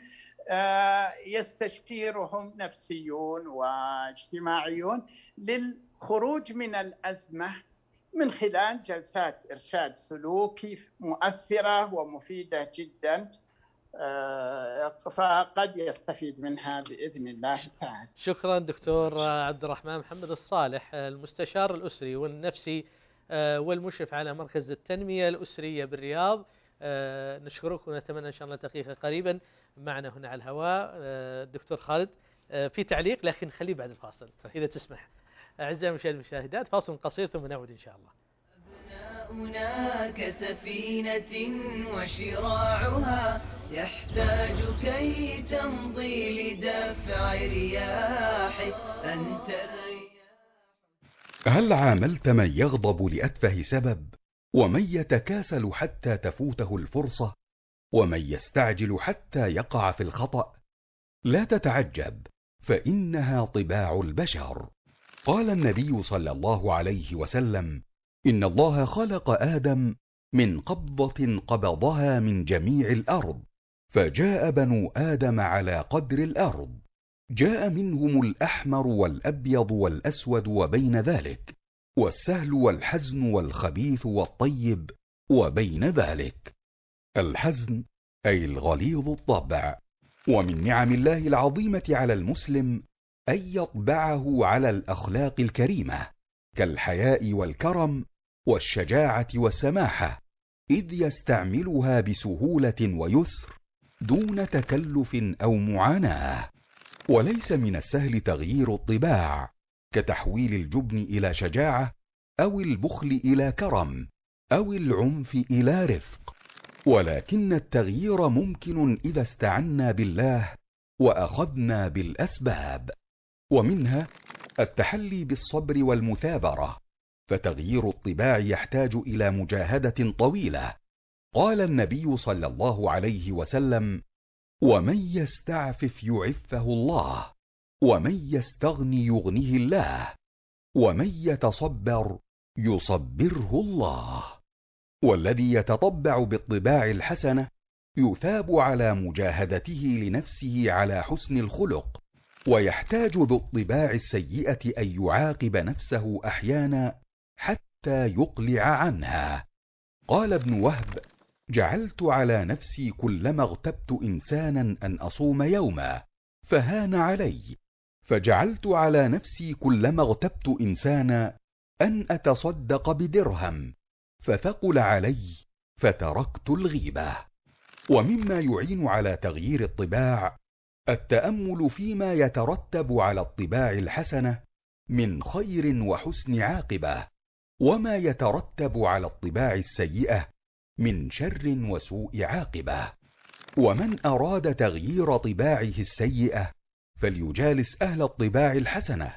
يستشيرهم نفسيون واجتماعيون للخروج من الأزمة من خلال جلسات إرشاد سلوكي مؤثرة ومفيدة جدا، فقد يستفيد منها بإذن الله تعالى. شكرا دكتور عبد الرحمن محمد الصالح، المستشار الأسري والنفسي والمشرف على مركز التنمية الأسرية بالرياض. نشكرك ونتمنى إن شاء الله تلقيك قريبا معنا هنا على الهواء. دكتور خالد، في تعليق لكن خليه بعد الفاصل إذا تسمح. أعزائي المشاهدين والمشاهدات، فاصل قصير ثم نعود إن شاء الله. أبناؤنا كسفينة وشراعها يحتاج كي تمضي لدفع رياحه. أنت الرياح. هل عاملت من يغضب لأتفه سبب، ومن يتكاسل حتى تفوته الفرصة، ومن يستعجل حتى يقع في الخطأ؟ لا تتعجب، فإنها طباع البشر. قال النبي صلى الله عليه وسلم: إن الله خلق آدم من قبضة قبضها من جميع الأرض، فجاء بنو آدم على قدر الأرض، جاء منهم الأحمر والأبيض والأسود وبين ذلك، والسهل والحزن والخبيث والطيب وبين ذلك. الحزن أي الغليظ الطبع. ومن نعم الله العظيمة على المسلم أن يطبعه على الأخلاق الكريمة كالحياء والكرم والشجاعة والسماحة، إذ يستعملها بسهولة ويسر دون تكلف أو معاناة. وليس من السهل تغيير الطباع كتحويل الجبن إلى شجاعة، أو البخل إلى كرم، أو العنف إلى رفق، ولكن التغيير ممكن إذا استعنا بالله وأخذنا بالأسباب. ومنها التحلي بالصبر والمثابرة، فتغيير الطباع يحتاج إلى مجاهدة طويلة. قال النبي صلى الله عليه وسلم: ومن يستعفف يعفه الله، ومن يستغني يغنه الله، ومن يتصبر يصبره الله. والذي يتطبع بالطباع الحسنة يثاب على مجاهدته لنفسه على حسن الخلق، ويحتاج بالطباع السيئة أن يعاقب نفسه أحيانا حتى يقلع عنها. قال ابن وهب: جعلت على نفسي كلما اغتبت إنسانا أن أصوم يوما فهان علي، فجعلت على نفسي كلما اغتبت إنسانا أن أتصدق بدرهم فثقل علي فتركت الغيبة. ومما يعين على تغيير الطباع التأمل فيما يترتب على الطباع الحسنة من خير وحسن عاقبة، وما يترتب على الطباع السيئة من شر وسوء عاقبة. ومن أراد تغيير طباعه السيئة فليجالس أهل الطباع الحسنة،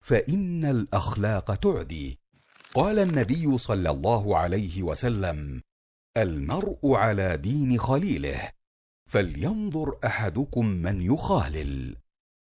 فإن الأخلاق تعدي. قال النبي صلى الله عليه وسلم: المرء على دين خليله، فلينظر أحدكم من يخالل.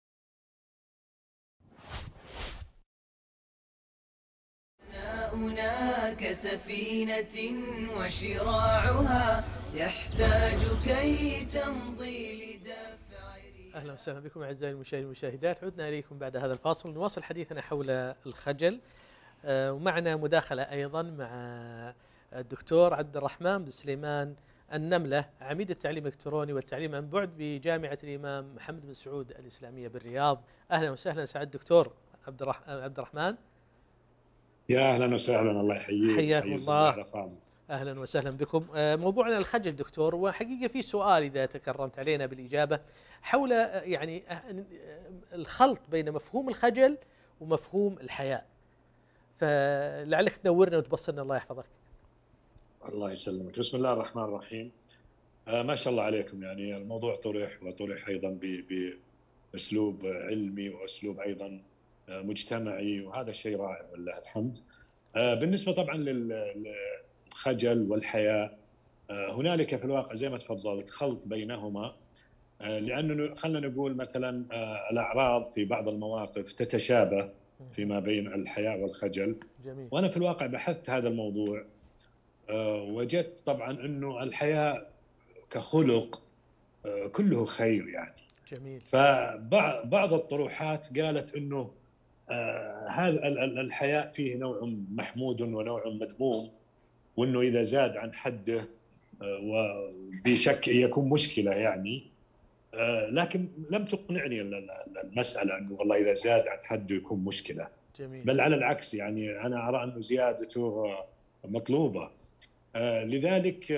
أبناؤنا كسفينة وشراعها يحتاج كي تمضي لدفع رياح. أهلا وسهلا بكم أعزائي المشاهدين والمشاهدات، عدنا إليكم بعد هذا الفاصل نواصل حديثنا حول الخجل. ومعنا مداخلة أيضا مع الدكتور عبد الرحمن بن سليمان النملة، عميد التعليم الإلكتروني والتعليم عن بعد بجامعة الإمام محمد بن سعود الإسلامية بالرياض. أهلا وسهلا سعد دكتور عبد الرحمن. يا أهلا وسهلا، الله يحييك. حياكم الله. أهلا وسهلا بكم. موضوعنا الخجل دكتور، وحقيقة في سؤال إذا تكرمت علينا بالإجابة حول يعني الخلط بين مفهوم الخجل ومفهوم الحياء، فلعلك تنورنا وتبصرنا. الله يحفظك. الله يسلمك. بسم الله الرحمن الرحيم. ما شاء الله عليكم، يعني الموضوع طرح وطرح أيضا بأسلوب علمي وأسلوب أيضا مجتمعي، وهذا الشيء رائع ولله الحمد. بالنسبة طبعا للخجل والحياء، هنالك في الواقع زي ما تفضلت خلط بينهما، لأنه خلنا نقول مثلا الأعراض في بعض المواقف تتشابه فيما بين الحياء والخجل. جميل. وأنا في الواقع بحثت هذا الموضوع، وجدت طبعا أنه الحياء كخلق كله خير يعني. جميل. فبعض الطروحات قالت أنه هذا الحياء فيه نوع محمود ونوع مذموم، وأنه إذا زاد عن حده وبشك يكون مشكلة يعني. لكن لم تقنعني المسألة أنه والله إذا زاد عن حده يكون مشكلة. جميل. بل على العكس يعني أنا أرى أنه زيادته مطلوبة. لذلك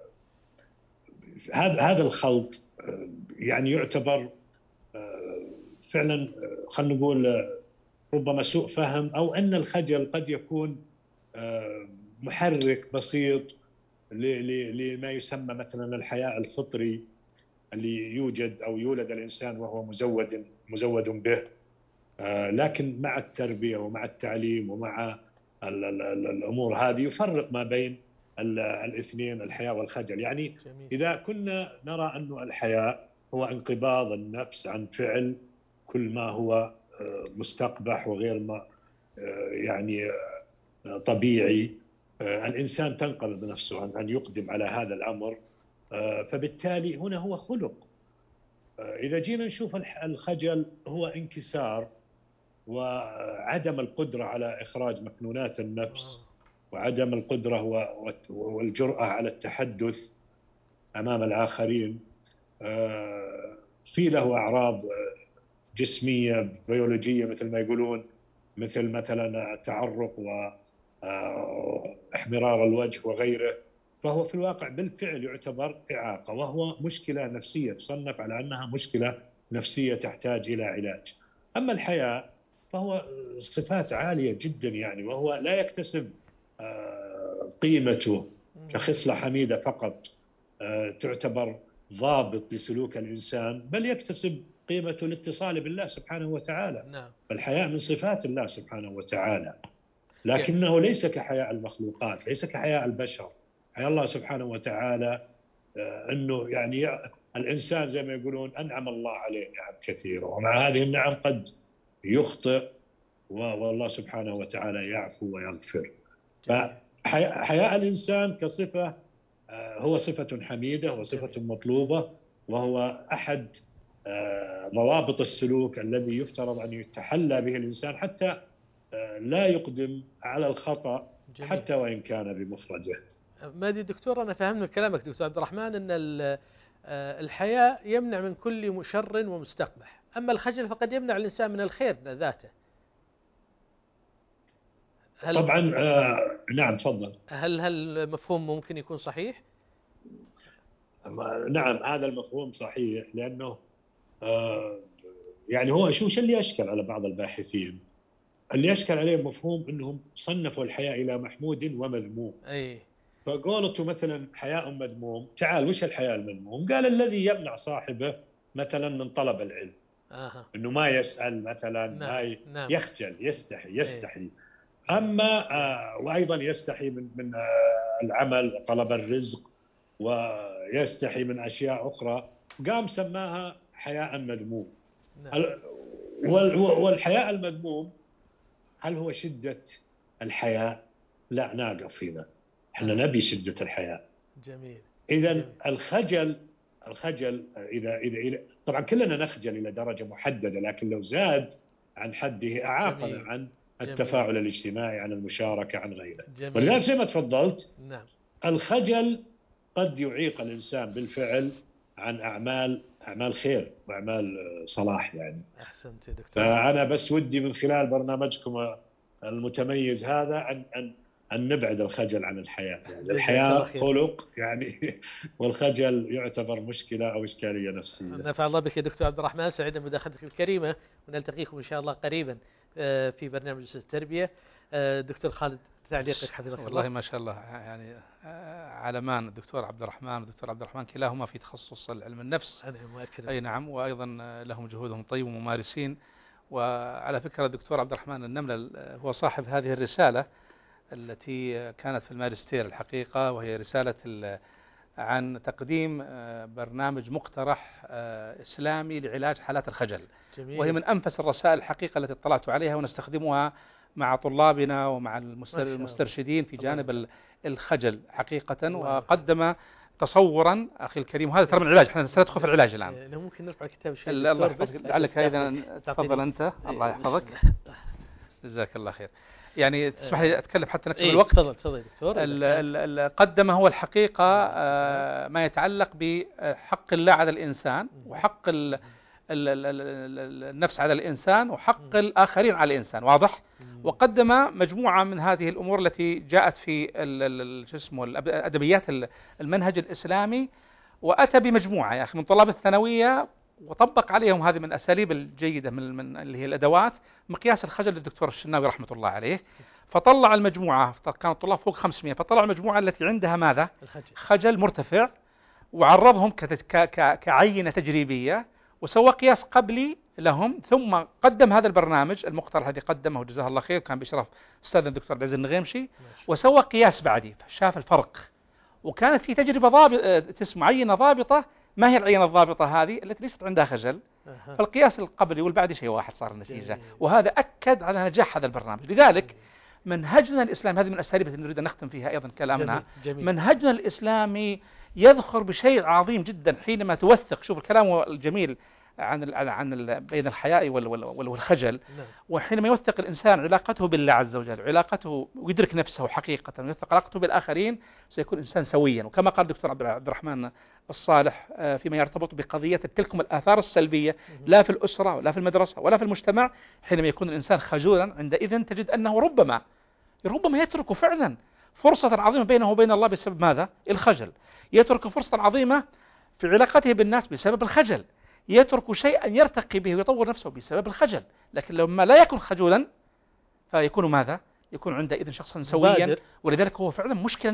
هذا الخلط يعني يعتبر فعلا خلينا نقول ربما سوء فهم، أو أن الخجل قد يكون محرك بسيط لما يسمى مثلا الحياء الفطري اللي يوجد أو يولد الإنسان وهو مزود به. لكن مع التربية ومع التعليم ومع الأمور هذه يفرق ما بين الاثنين، الحياء والخجل. يعني جميل. إذا كنا نرى أن الحياء هو انقباض النفس عن فعل كل ما هو مستقبح وغير ما يعني طبيعي، الإنسان تنقبض نفسه عن أن يقدم على هذا الأمر، فبالتالي هنا هو خلق. إذا جينا نشوف الخجل هو انكسار وعدم القدرة على إخراج مكنونات النفس، وعدم القدرة والجرأة على التحدث أمام الآخرين. في له أعراض جسمية بيولوجية مثل ما يقولون، مثل مثلا التعرق واحمرار الوجه وغيره. فهو في الواقع بالفعل يعتبر إعاقة، وهو مشكلة نفسية تصنف على أنها مشكلة نفسية تحتاج إلى علاج. أما الحياء فهو صفات عالية جدا يعني، وهو لا يكتسب قيمته كخصلة حميدة فقط تعتبر ضابط لسلوك الإنسان، بل يكتسب قيمته الاتصال بالله سبحانه وتعالى. نعم. فالحياء من صفات الله سبحانه وتعالى، لكنه ليس كحياء المخلوقات، ليس كحياء البشر. حياء الله سبحانه وتعالى أنه يعني الإنسان زي ما يقولون أنعم الله عليه نعم كثيرة، ومع هذه النعم قد يخطئ، والله سبحانه وتعالى يعفو ويغفر. فحياء الإنسان كصفة هو صفة حميدة وصفة مطلوبة، وهو أحد ضوابط السلوك الذي يفترض أن يتحلى به الإنسان حتى لا يقدم على الخطأ. جميل. حتى وإن كان بمفرده. مادي دكتور، أنا فهمت من كلامك دكتور عبد الرحمن أن الحياء يمنع من كل شر ومستقبح، أما الخجل فقد يمنع الإنسان من الخير ذاته. طبعا نعم تفضل. هل المفهوم ممكن يكون صحيح؟ نعم هذا المفهوم صحيح، لأنه يعني هو شو اللي أشكل على بعض الباحثين، اللي أشكل عليه مفهوم أنهم صنفوا الحياء إلى محمود ومذموم. أي. فقالوا مثلا حياء مذموم، تعال وش الحياء المذموم؟ قال الذي يمنع صاحبه مثلا من طلب العلم. أنه ما يسأل مثلا. نعم. ما يخجل، يستحي. أما وأيضا يستحي من العمل، طلب الرزق، ويستحي من أشياء أخرى، قام سماها حياء مذموم. نعم. والحياء المذموم هل هو شدة الحياء؟ لا، ناقف هنا، احنا نبي شدة الحياء. جميل. إذا الخجل إذا طبعا كلنا نخجل إلى درجة محددة، لكن لو زاد عن حده أعاقنا عن التفاعل الاجتماعي، عن المشاركة، عن غيره. ولذلك زي ما تفضلت، نعم، الخجل قد يعيق الإنسان بالفعل عن أعمال خير وأعمال صلاح يعني. أحسنت يا دكتور. فأنا بس ودي من خلال برنامجكم المتميز هذا أن نبعد الخجل عن الحياة. يعني الحياة خلق يعني، والخجل يعتبر مشكلة أو إشكالية نفسية. نفع الله بك يا دكتور عبد الرحمن، سعيد بمداخلتك الكريمة، ونلتقيكم إن شاء الله قريبا في برنامج جلسة التربية. دكتور خالد، تعليقك حفظك الله. والله ما شاء الله، يعني علمان الدكتور عبد الرحمن والدكتور عبد الرحمن كلاهما في تخصص علم النفس. أي نعم، وأيضا لهم جهودهم طيب وممارسين. وعلى فكرة الدكتور عبد الرحمن النملة هو صاحب هذه الرسالة التي كانت في الماجستير الحقيقة، وهي رسالة عن تقديم برنامج مقترح إسلامي لعلاج حالات الخجل. جميل. وهي من أنفس الرسائل الحقيقة التي اطلعت عليها ونستخدمها مع طلابنا ومع المسترشدين في جانب الخجل حقيقة. وقدم تصورا أخي الكريم، وهذا ترى من العلاج، احنا سندخل في العلاج الآن. لو ممكن نرفع الكتاب شوي الله يحفظك، لعلك إذا تفضل أنت. الله يحفظك، جزاك الله خير. يعني تسمح لي أتكلم حتى نكسب الوقت. تفضل دكتور. قدم هو الحقيقة ما يتعلق بحق الله على الإنسان، وحق النفس على الإنسان، وحق الآخرين على الإنسان. واضح؟ وقدم مجموعة من هذه الأمور التي جاءت في أدبيات المنهج الإسلامي، وأتى بمجموعة يا أخي من طلاب الثانوية، وطبق عليهم هذه من الأساليب الجيدة من اللي هي الأدوات، مقياس الخجل للدكتور الشناوي رحمة الله عليه. فطلع المجموعة، كان الطلاب فوق 500، فطلع المجموعة التي عندها ماذا؟ خجل مرتفع، وعرضهم كعينة تجريبية، وسوى قياس قبلي لهم، ثم قدم هذا البرنامج المقترح الذي قدمه جزاه الله خير، كان بإشراف أستاذنا الدكتور عبد العزيز النغيمشي، وسوى قياس بعدي، شاف الفرق. وكانت في تجربة اسمه عينة ضابطة. ما هي العينة الضابطة هذه؟ التي ليست عندها خجل. فالقياس القبلي والبعدي شيء واحد صار النتيجة، وهذا أكد على نجاح هذا البرنامج. لذلك منهجنا الإسلامي، هذه من الأساليب التي نريد أن نختم فيها أيضا كلامنا. جميل. منهجنا الإسلامي يذخر بشيء عظيم جدا حينما توثق. شوف الكلام الجميل عن بين الحياء والخجل. وحينما يوثق الإنسان علاقته بالله عز وجل، علاقته ويدرك نفسه حقيقة، ويوثق علاقته بالآخرين، سيكون إنسان سويا. وكما قال الدكتور عبد الرحمن الصالح فيما يرتبط بقضية تلكم الآثار السلبية، لا في الأسرة ولا في المدرسة ولا في المجتمع، حينما يكون الإنسان خجولا عندئذ تجد أنه ربما يترك فعلا فرصة عظيمة بينه وبين الله بسبب ماذا؟ الخجل. يترك فرصة عظيمة في علاقته بالناس بسبب الخجل. يترك شيئا يرتقي به ويطور نفسه بسبب الخجل. لكن لما لا يكون خجولا فيكون ماذا؟ يكون عندئذ شخصا سويا. ولذلك هو فعلا مشكلة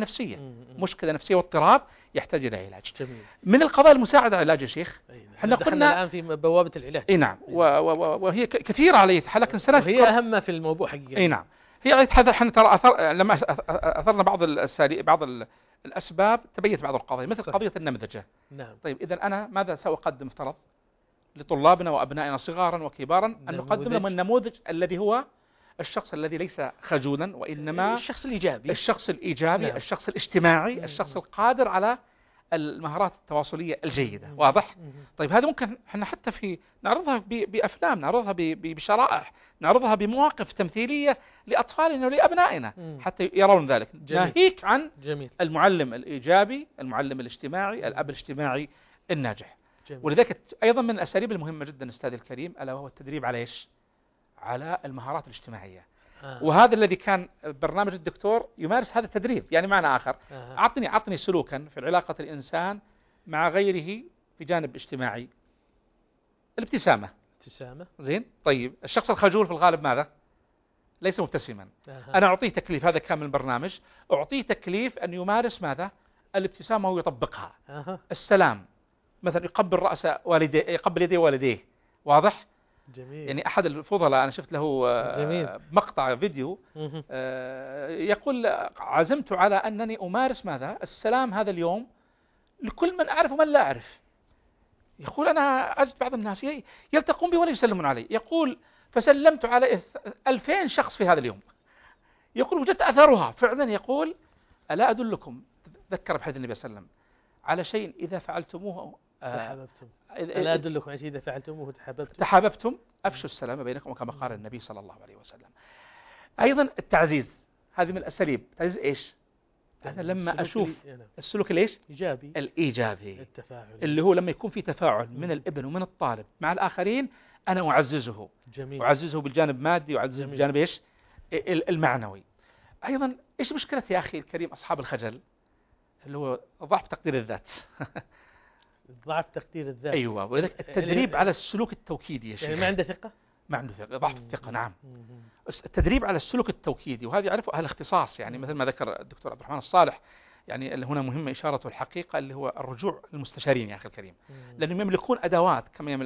نفسية واضطراب يحتاج إلى علاج. جميل. من القضايا المساعدة على العلاج يا شيخ، احنا قلنا الآن في بوابة العلاج. نعم. وهي كثيرة على يتحل، لكن وهي أهم في الموضوع حقيقة. نعم. هي احنا ترى لما أثرنا بعض الأسباب تبيت بعض القضايا، مثل قضية النمذجة. نعم. طيب إذا أنا ماذا سأقدم؟ افترض لطلابنا وأبنائنا صغارا وكبارا أن نقدم لهم النموذج الذي هو الشخص الذي ليس خجولا، وإنما الشخص الإيجابي. نعم. الشخص الاجتماعي. الشخص القادر على المهارات التواصلية الجيدة. واضح؟ طيب هذا ممكن احنا حتى نعرضها بأفلام، نعرضها بشرائح، نعرضها بمواقف تمثيلية لأطفالنا ولأبنائنا حتى يرون ذلك. ناهيك عن المعلم الإيجابي، المعلم الاجتماعي، الأب الاجتماعي الناجح. ولذلك أيضا من الأساليب المهمة جدا أستاذ الكريم، ألا وهو التدريب على إيش؟ على المهارات الاجتماعية. وهذا الذي كان برنامج الدكتور يمارس هذا التدريب. يعني معنى آخر، أعطني سلوكا في علاقة الإنسان مع غيره في جانب اجتماعي. الابتسامة. زين. طيب الشخص الخجول في الغالب ماذا؟ ليس مبتسما. أنا أعطيه تكليف، هذا كان من البرنامج، أعطيه تكليف أن يمارس ماذا؟ الابتسامة ويطبقها. السلام مثلا، يقبل رأس والديه، يقبل يدي والديه. واضح؟ جميل. يعني أحد الفضلاء أنا شفت له مقطع فيديو يقول: عزمت على أنني أمارس ماذا؟ السلام هذا اليوم لكل من أعرف ومن لا أعرف. يقول: أنا أجد بعض الناس يلتقون بي ولا يسلمون علي. يقول: فسلمت على 2000 شخص في هذا اليوم. يقول: وجدت أثرها فعلا. يقول: ألا أدلكم، تذكر بحديث النبي صلى الله عليه وسلم، على شيء إذا فعلتموه تحاببتم. ألا أدلكم على شيء إذا فعلتموه تحاببتم أفشوا السلام بينكم، كما قال النبي صلى الله عليه وسلم. أيضا التعزيز، هذه من الأساليب. تعزيز إيش؟ أنا لما أشوف السلوك الإيش؟ الإيجابي، التفاعل، اللي هو لما يكون في تفاعل من الابن ومن الطالب مع الآخرين، أنا أعززه. جميل. أعززه بالجانب المادي، وأعززه بالجانب إيش؟ المعنوي. أيضا إيش مشكلة يا أخي الكريم أصحاب الخجل؟ اللي هو ضعف تقدير الذات. ضعف تقدير الذات. أيوة. ولذلك التدريب على السلوك التوكيدي يا شيخ. يعني ما عنده ثقة؟ ما عنده ثقة، ضعف الثقة. نعم. التدريب على السلوك التوكيدي، وهذا يعرفه أهل الاختصاص، يعني مثل ما ذكر الدكتور عبد الرحمن الصالح. يعني اللي هنا مهمة إشارته الحقيقة، اللي هو الرجوع للمستشارين يا أخي الكريم، لأنهم يملكون أدوات كما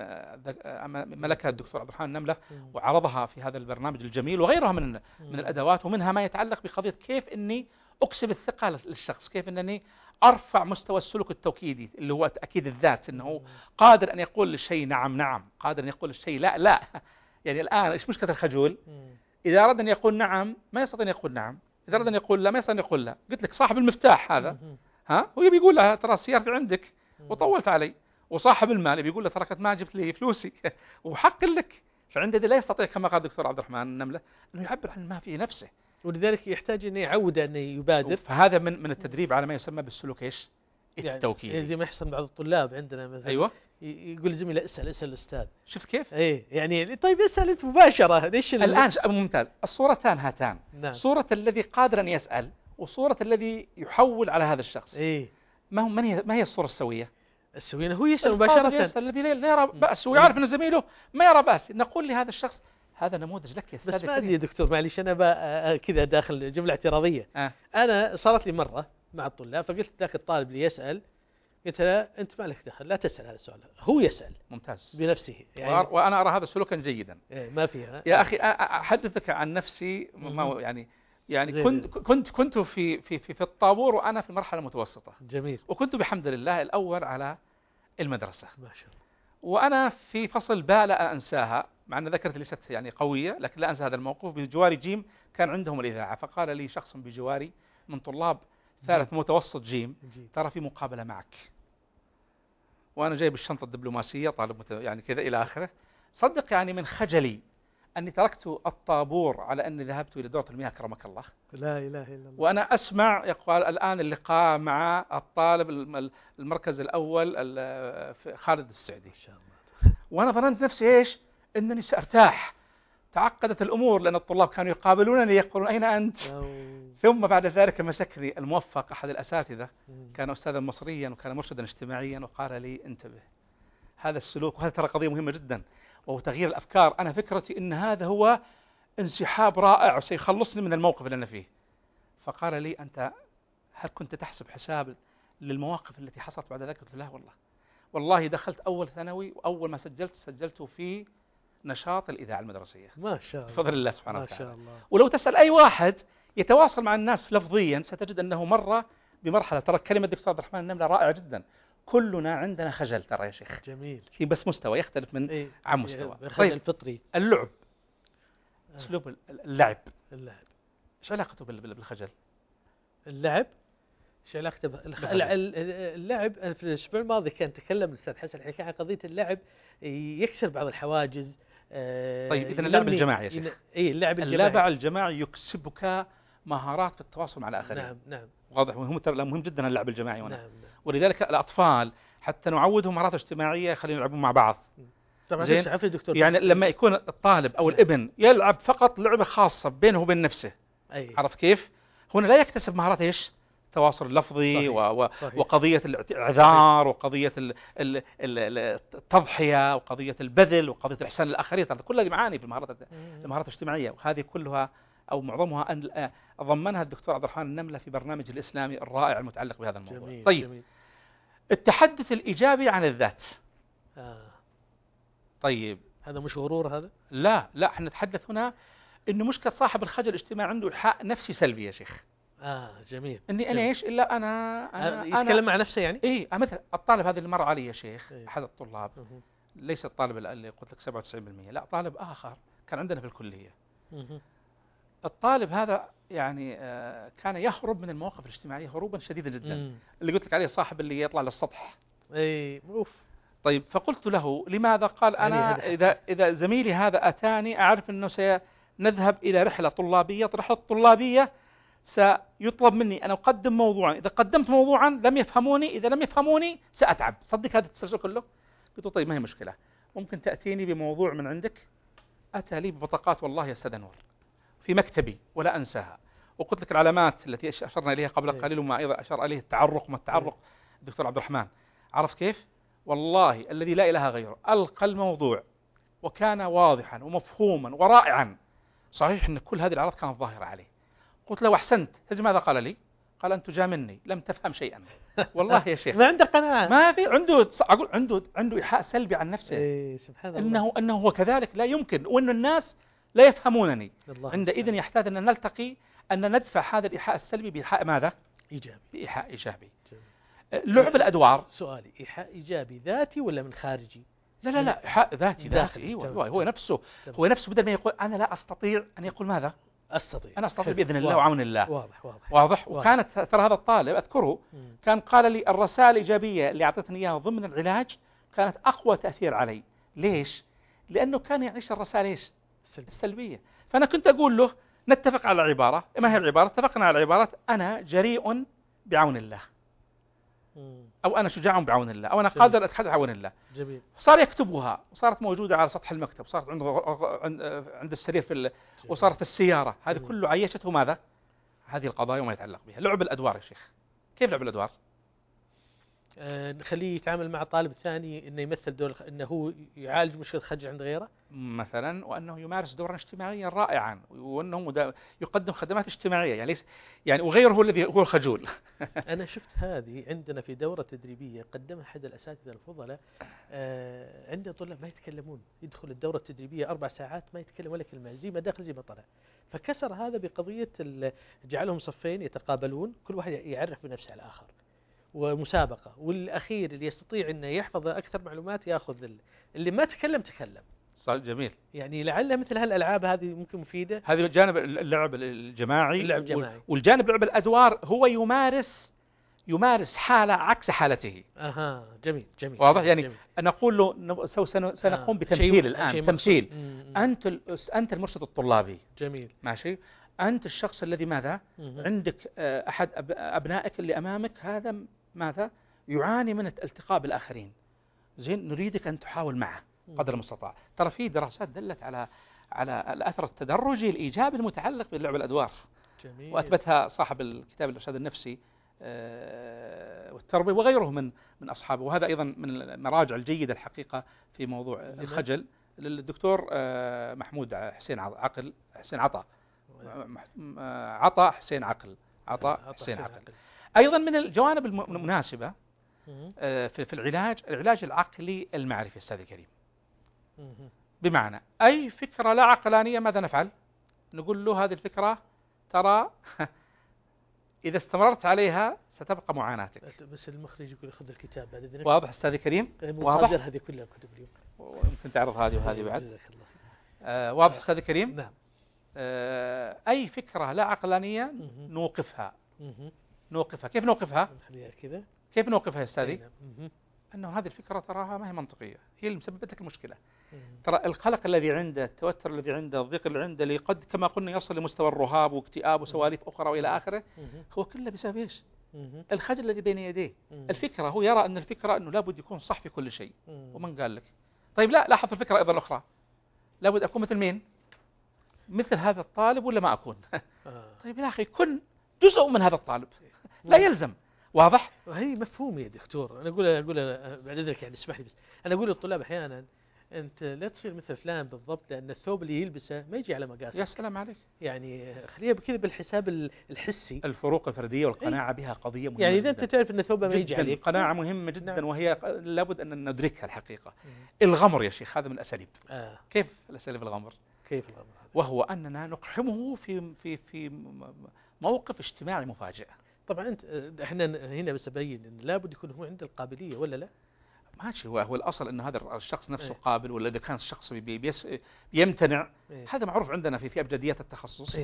ملكها الدكتور عبد الرحمن النملة وعرضها في هذا البرنامج الجميل، وغيرها من الأدوات، ومنها ما يتعلق بقضية كيف أني أكسب الثقة للشخص، كيف أنني أرفع مستوى السلوك التوكيدي اللي هو تأكيد الذات، أنه قادر أن يقول للشيء نعم نعم، قادر أن يقول للشيء لا لا. يعني الآن إيش مشكلة الخجول؟ إذا أراد أن يقول نعم ما يستطيع أن يقول نعم، إذا أراد أن يقول لا ما يستطيع أن يقول لا. قلت لك صاحب المفتاح هذا هو يبي يقول لها ترى سيارتي عندك وطولت علي، وصاحب المال يبي يقول له تركت ما جبت لي فلوسي وحق لك. فعندئذ لا يستطيع كما قال الدكتور عبد الرحمن النملة أنه يعبر عن ما في نفسه، ولذلك يحتاج أن يعود أن يبادر. فهذا من التدريب على ما يسمى بالسلوك إيش؟ التوكيدي. يعني زي ما يحصل بعض الطلاب عندنا مثلا، أيوة، يقول زميله اسأل الأستاذ. شفت كيف؟ إيه يعني طيب اسأل أنت مباشرة. ليش الآن ممتاز. الصورتان هاتان، نعم. صورة الذي قادر أن يسأل وصورة الذي يحول على هذا الشخص. إيه ما هي الصورة السوية؟ السوية هو يسأل مباشرة، الذي لا يرى بأس ويعرف أن زميله ما يرى بأس. نقول لهذا الشخص هذا نموذج لك يا أستاذ. بس ما أدري يا دكتور معليش أنا كذا داخل جملة اعتراضية. أنا صارت لي مرة مع الطلاب، فقلت ذاك الطالب اللي يسأل، قلت له أنت ما لك دخل، لا تسأل هذا السؤال، هو يسأل. ممتاز. بنفسه يعني. وأنا أرى هذا سلوكا جيدا. ما فيها يا أخي أحدثك عن نفسي. يعني كنت في الطابور وأنا في المرحلة المتوسطة. جميل. وكنت بحمد الله الأول على المدرسة ما شاء الله. وأنا في فصل باء لا أنساها، مع أن ذاكرتي ليست يعني قوية، لكن لا أنسى هذا الموقف. بجواري جيم كان عندهم الإذاعة، فقال لي شخص بجواري من طلاب ثالث متوسط جيم ترى في مقابلة معك. وأنا جايب الشنطة الدبلوماسية طالب يعني كذا إلى آخره. صدق يعني من خجلي أني تركت الطابور على أني ذهبت إلى دورة المياه كرمك الله. لا إله إلا الله. وأنا أسمع يقال الآن اللقاء مع الطالب المركز الأول خالد السعدي. إن شاء الله. وأنا ظننت نفسي إيش؟ أنني سأرتاح. تعقدت الأمور لأن الطلاب كانوا يقابلونني يقولون أين أنت؟ ثم بعد ذلك مسكني الموفق أحد الأساتذة، كان أستاذا مصريا وكان مرشدا اجتماعيا، وقال لي انتبه، هذا السلوك، وهذا ترى قضية مهمة جدا، وهو تغيير الأفكار. أنا فكرتي أن هذا هو انسحاب رائع سيخلصني من الموقف اللي أنا فيه. فقال لي أنت هل كنت تحسب حساب للمواقف التي حصلت بعد ذلك؟ قلت لا والله دخلت أول ثانوي وأول ما سجلت في نشاط الإذاعة المدرسية. ما شاء الله. بفضل الله سبحانه ما وتعالى. شاء الله. ولو تسأل أي واحد يتواصل مع الناس لفظيا ستجد أنه مر بمرحلة. ترى كلمة الدكتور عبد الرحمن النملة رائعة جدا. كلنا عندنا خجل ترى يا شيخ. جميل. في بس مستوى يختلف من عن مستوى. خجل الفطري. اللعب، أسلوب اللعب. إيش علاقته بالخجل؟ اللعب إيش علاقته اللعب؟ في الأسبوع الماضي كان تكلم الأستاذ حسن الحكي عن قضية اللعب يكسر بعض الحواجز. طيب إذن اللعب الجماعي يا شيخ. اللعب الجماعي يكسبك مهارات في التواصل مع الآخرين. نعم. واضح. مهم جدا اللعب الجماعي. نعم. ولذلك الأطفال حتى نعودهم مهارات اجتماعية خلينا يلعبون مع بعض. زين. يعني لما يكون الطالب أو الابن يلعب فقط لعبة خاصة بينه وبين نفسه. عرفت كيف؟ هنا لا يكتسب مهارات إيش؟ التواصل اللفظي. صحيح. وقضية الاعتذار وقضية التضحية وقضية البذل وقضية الإحسان للآخرين. كل هذه معاني في المهارات الاجتماعية، وهذه كلها أو معظمها أن ضمنها الدكتور عبد الرحمن النملة في برنامج الإسلامي الرائع المتعلق بهذا الموضوع. جميل. طيب. جميل. التحدث الإيجابي عن الذات. طيب هذا مش غرور هذا؟ لا احنا نتحدث هنا إنه مشكلة صاحب الخجل الاجتماعي عنده إيحاء نفسي سلبي يا شيخ. جميل. إني أنا إيش إلا أنا يتكلم مع نفسه يعني. إيه مثل الطالب هذا اللي مر علي يا شيخ. أحد الطلاب ليس الطالب اللي قلت لك 97%، لا طالب آخر كان عندنا في الكلية. الطالب هذا يعني كان يهرب من المواقف الاجتماعية هروبا شديدا جدا. اللي قلت لك عليه صاحب اللي يطلع للسطح. طيب فقلت له لماذا؟ قال أنا إذا زميلي هذا أتاني أعرف أنه سنذهب إلى رحلة طلابية. رحلة طلابية سيطلب مني أن أقدم موضوعا، إذا قدمت موضوعا لم يفهموني، إذا لم يفهموني سأتعب. صدق هذا التسلسل كله؟ قلت له طيب ما هي مشكلة، ممكن تأتيني بموضوع من عندك. أتى لي ببطاقات والله يا أستاذ أنور في مكتبي ولا أنساها، وقلت لك العلامات التي أشرنا إليها قبل قليل وما أيضا أشار إليه التعرق وما التعرق الدكتور عبد الرحمن. عرفت كيف؟ والله الذي لا إله غيره ألقى الموضوع وكان واضحا ومفهوما ورائعا. صحيح أن كل هذه الأعراض كانت ظاهرة عليه. قلت له أحسنت. تدري ماذا قال لي؟ قال أن تجاملني لم تفهم شيئا. والله يا شيخ ما عنده قناعة، ما في عنده إيحاء سلبي عن نفسه. سبحان الله. أنه هو كذلك لا يمكن، وأن الناس لا يفهمونني. عندئذ يحتاج أن نلتقي أن ندفع هذا الإيحاء السلبي بإيحاء ماذا؟ إيجابي. بإيحاء إيجابي. جميل. لعب الأدوار. سؤالي، إيحاء إيجابي ذاتي ولا من خارجي؟ لا إيحاء ذاتي داخلي. أيوة هو نفسه. هو نفسه بدل ما يقول أنا لا أستطيع أن يقول ماذا؟ أنا أستطيع بإذن الله وعون الله. واضح. وكانت ترى هذا الطالب أذكره كان قال لي الرسائل الإيجابية اللي أعطتني إياها ضمن العلاج كانت أقوى تأثير علي. ليش؟ لأنه كان يعيش الرسائل إيش؟ السلبية. فأنا كنت أقول له نتفق على عبارة، ما هي العبارة؟ اتفقنا على عبارة أنا جريء بعون الله، أو أنا شجاع بعون الله، أو أنا قادر أتحدث بعون الله. جميل. صار يكتبها وصارت موجودة على سطح المكتب، صارت عند السرير وصارت في السيارة. هذه كله عيشته ماذا؟ هذه القضايا وما يتعلق بها. لعب الأدوار يا شيخ. كيف لعب الأدوار؟ نخليه يتعامل مع الطالب الثاني انه يمثل دور، انه هو يعالج مشكله خجل عند غيره مثلا، وانه يمارس دورا اجتماعيا رائعا، وانه يقدم خدمات اجتماعيه، يعني وغيره هو الذي هو الخجول. انا شفت هذه عندنا في دوره تدريبيه قدمها احد الاساتذه الفضلاء. عنده طلاب ما يتكلمون، يدخل الدوره التدريبيه 4 ساعات ما يتكلم ولا كلمه، زي ما داخل زي ما طلع. فكسر هذا بقضيه جعلهم صفين يتقابلون، كل واحد يعرف بنفسه على الاخر، ومسابقة، والأخير اللي يستطيع أنه يحفظ أكثر معلومات يأخذ اللي ما تكلم. صار جميل. يعني لعل مثل هالألعاب هذه ممكن مفيدة. هذا جانب اللعب الجماعي. والجانب لعب الأدوار هو يمارس حالة عكس حالته. جميل. واضح. يعني جميل. نقول له سنقوم بتمثيل الآن. تمثيل. أنت المرشد الطلابي. جميل. ماشي. أنت الشخص الذي ماذا؟ عندك أحد أبنائك اللي أمامك هذا ماذا؟ يعاني من الالتقاء بالآخرين. زين، نريدك أن تحاول معه قدر المستطاع. ترى في دراسات دلت على الأثر التدرجي الإيجابي المتعلق بلعب الأدوار. جميل. وأثبتها صاحب الكتاب الإرشاد النفسي والتربية وغيره من أصحابه. وهذا أيضا من المراجع الجيدة الحقيقة في موضوع الخجل للدكتور محمود حسين عطا. حسين عقل. أيضا من الجوانب المناسبة في العلاج العقلي المعرفي أستاذ الكريم. بمعنى أي فكرة لا عقلانية ماذا نفعل؟ نقول له هذه الفكرة ترى إذا استمررت عليها ستبقى معاناتك. بس المخرج يقول خذ الكتاب بعد ذلك. واضح أستاذ الكريم؟ واضح. هذه كلها كتب اليوم. ويمكن تعرض هذه وهذه بعد. واضح أستاذ الكريم؟ نعم. أي فكرة لا عقلانية نوقفها. كيف نوقفها؟ كذا. كيف نوقفها يا أستاذي؟ أنه هذه الفكرة تراها ما هي منطقية، هي اللي مسببت لك المشكلة. ترى القلق الذي عنده، التوتر الذي عنده، الضيق اللي عنده، اللي قد كما قلنا يصل لمستوى الرهاب واكتئاب وسواليف أخرى وإلى آخره، هو كله بسبب إيش؟ الخجل الذي بين يديه. الفكرة هو يرى أن الفكرة أنه لابد يكون صح في كل شيء. ومن قال لك؟ طيب لا، لاحظ الفكرة أيضا الأخرى، لابد أكون مثل مين؟ مثل هذا الطالب ولا ما أكون؟ طيب يا أخي كن جزء من هذا الطالب، لا يلزم. واضح؟ هي مفهوم يا دكتور. أنا أقول بعد ذلك، يعني اسمح لي، بس أنا أقول للطلاب أحيانا أنت لا تصير مثل فلان بالضبط، لأن الثوب اللي يلبسه ما يجي على مقاسك. يا سلام عليك. يعني خليها بكذا بالحساب الحسي. الفروق الفردية والقناعة بها قضية مهمة. يعني إذا أنت تعرف أن ثوبه ما يجي عليك، قناعة مهمة جدا. نعم. وهي لابد أن ندركها الحقيقة. الغمر يا شيخ هذا من الأساليب. كيف الأساليب الغمر؟ كيف الغمر؟ وهو أننا نقحمه في موقف اجتماعي مفاجئ. طبعا احنا هنا بس ابين ان لابد يكون هو عنده القابليه ولا لا. ماشي. هو الاصل ان هذا الشخص نفسه قابل، ولا اذا كان الشخص يمتنع. هذا معروف عندنا في ابجديات التخصص.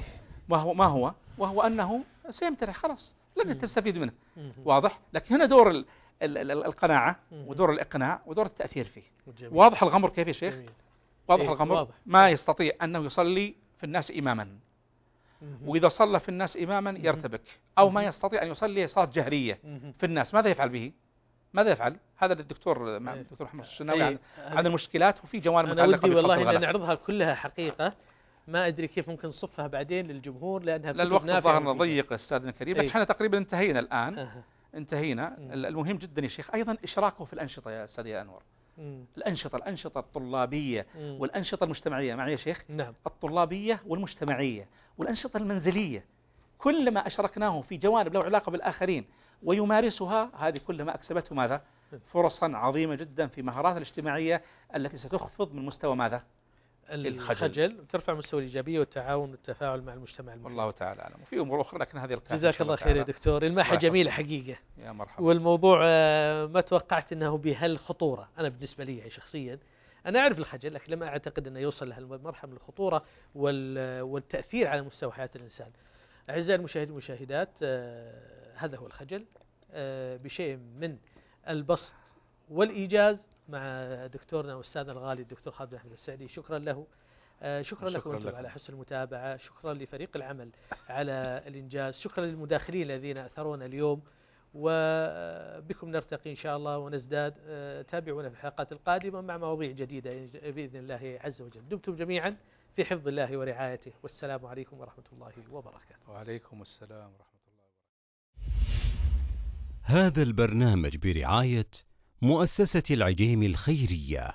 وهو انه سيمتنع، خلاص لن تستفيد منه. واضح. لكن هنا دور القناعه ودور الاقناع ودور التاثير فيه. واضح الغمر كيف يا شيخ؟ واضح الغمر. واضح. ما يستطيع انه يصلي في الناس اماما، وإذا صلى في الناس إماما يرتبك، أو ما يستطيع أن يصلي صلاة جهرية في الناس. ماذا يفعل به؟ ماذا يفعل؟ هذا الدكتور محمد الشناوي عن المشكلات، وفي جوانب متعلقة بالخط الغلط. والله نعرضها كلها حقيقة، ما أدري كيف ممكن نصفها بعدين للجمهور، لأنها الوقت ظهرنا ضيق أستاذنا الكريم. لكن احنا تقريبا انتهينا الآن. انتهينا. المهم جدا يا شيخ أيضا إشراكه في الأنشطة يا أستاذ يا أنور. الأنشطة الطلابية والأنشطة المجتمعية. معي يا شيخ؟ نعم. الطلابية والمجتمعية والأنشطة المنزلية، كلما أشركناه في جوانب له علاقة بالآخرين ويمارسها، هذه كلما أكسبته ماذا؟ فرصا عظيمة جدا في مهارات الاجتماعية التي ستخفض من مستوى ماذا؟ الخجل وترفع مستوى الإيجابية والتعاون والتفاعل مع المجتمع المحيط. والله تعالى أعلم. وفي أمور أخرى لكن هذه جزاك الله خير يا دكتور. الماحة جميلة حقيقة. يا مرحبا. والموضوع ما توقعت أنه بهالخطورة. أنا بالنسبة لي شخصيا أنا أعرف الخجل لكن لما أعتقد أنه يوصل لهالمرحلة من الخطورة والتأثير على مستوى حياة الإنسان. أعزائي المشاهدين والمشاهدات، هذا هو الخجل بشيء من البسط والإيجاز مع دكتورنا وأستاذنا الغالي الدكتور خالد بن أحمد السعدي. شكرا له. شكرا لكم أنتم على حسن المتابعة. شكرا لفريق العمل على الإنجاز. شكرا للمداخلين الذين أثرونا اليوم، وبكم نرتقي إن شاء الله ونزداد. تابعونا في الحلقات القادمة مع مواضيع جديدة بإذن الله عز وجل. دمتم جميعا في حفظ الله ورعايته، والسلام عليكم ورحمة الله وبركاته. وعليكم السلام ورحمة الله وبركاته. هذا البرنامج برعاية مؤسسة العجيم الخيرية.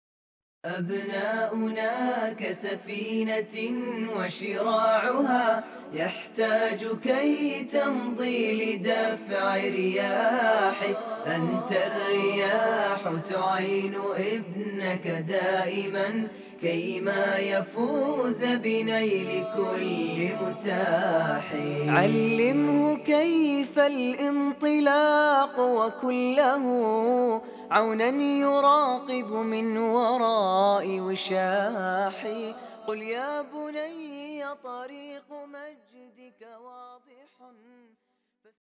أبناؤنا كسفينة وشراعها يحتاج كي تمضي لدفع رياح. أنت الرياح تعين ابنك دائما كيما يفوز بنيل كل متاح. علمه كيف الانطلاق وكله عونا يراقب من وراء وشاح. قل يا بني طريق مجدك واضح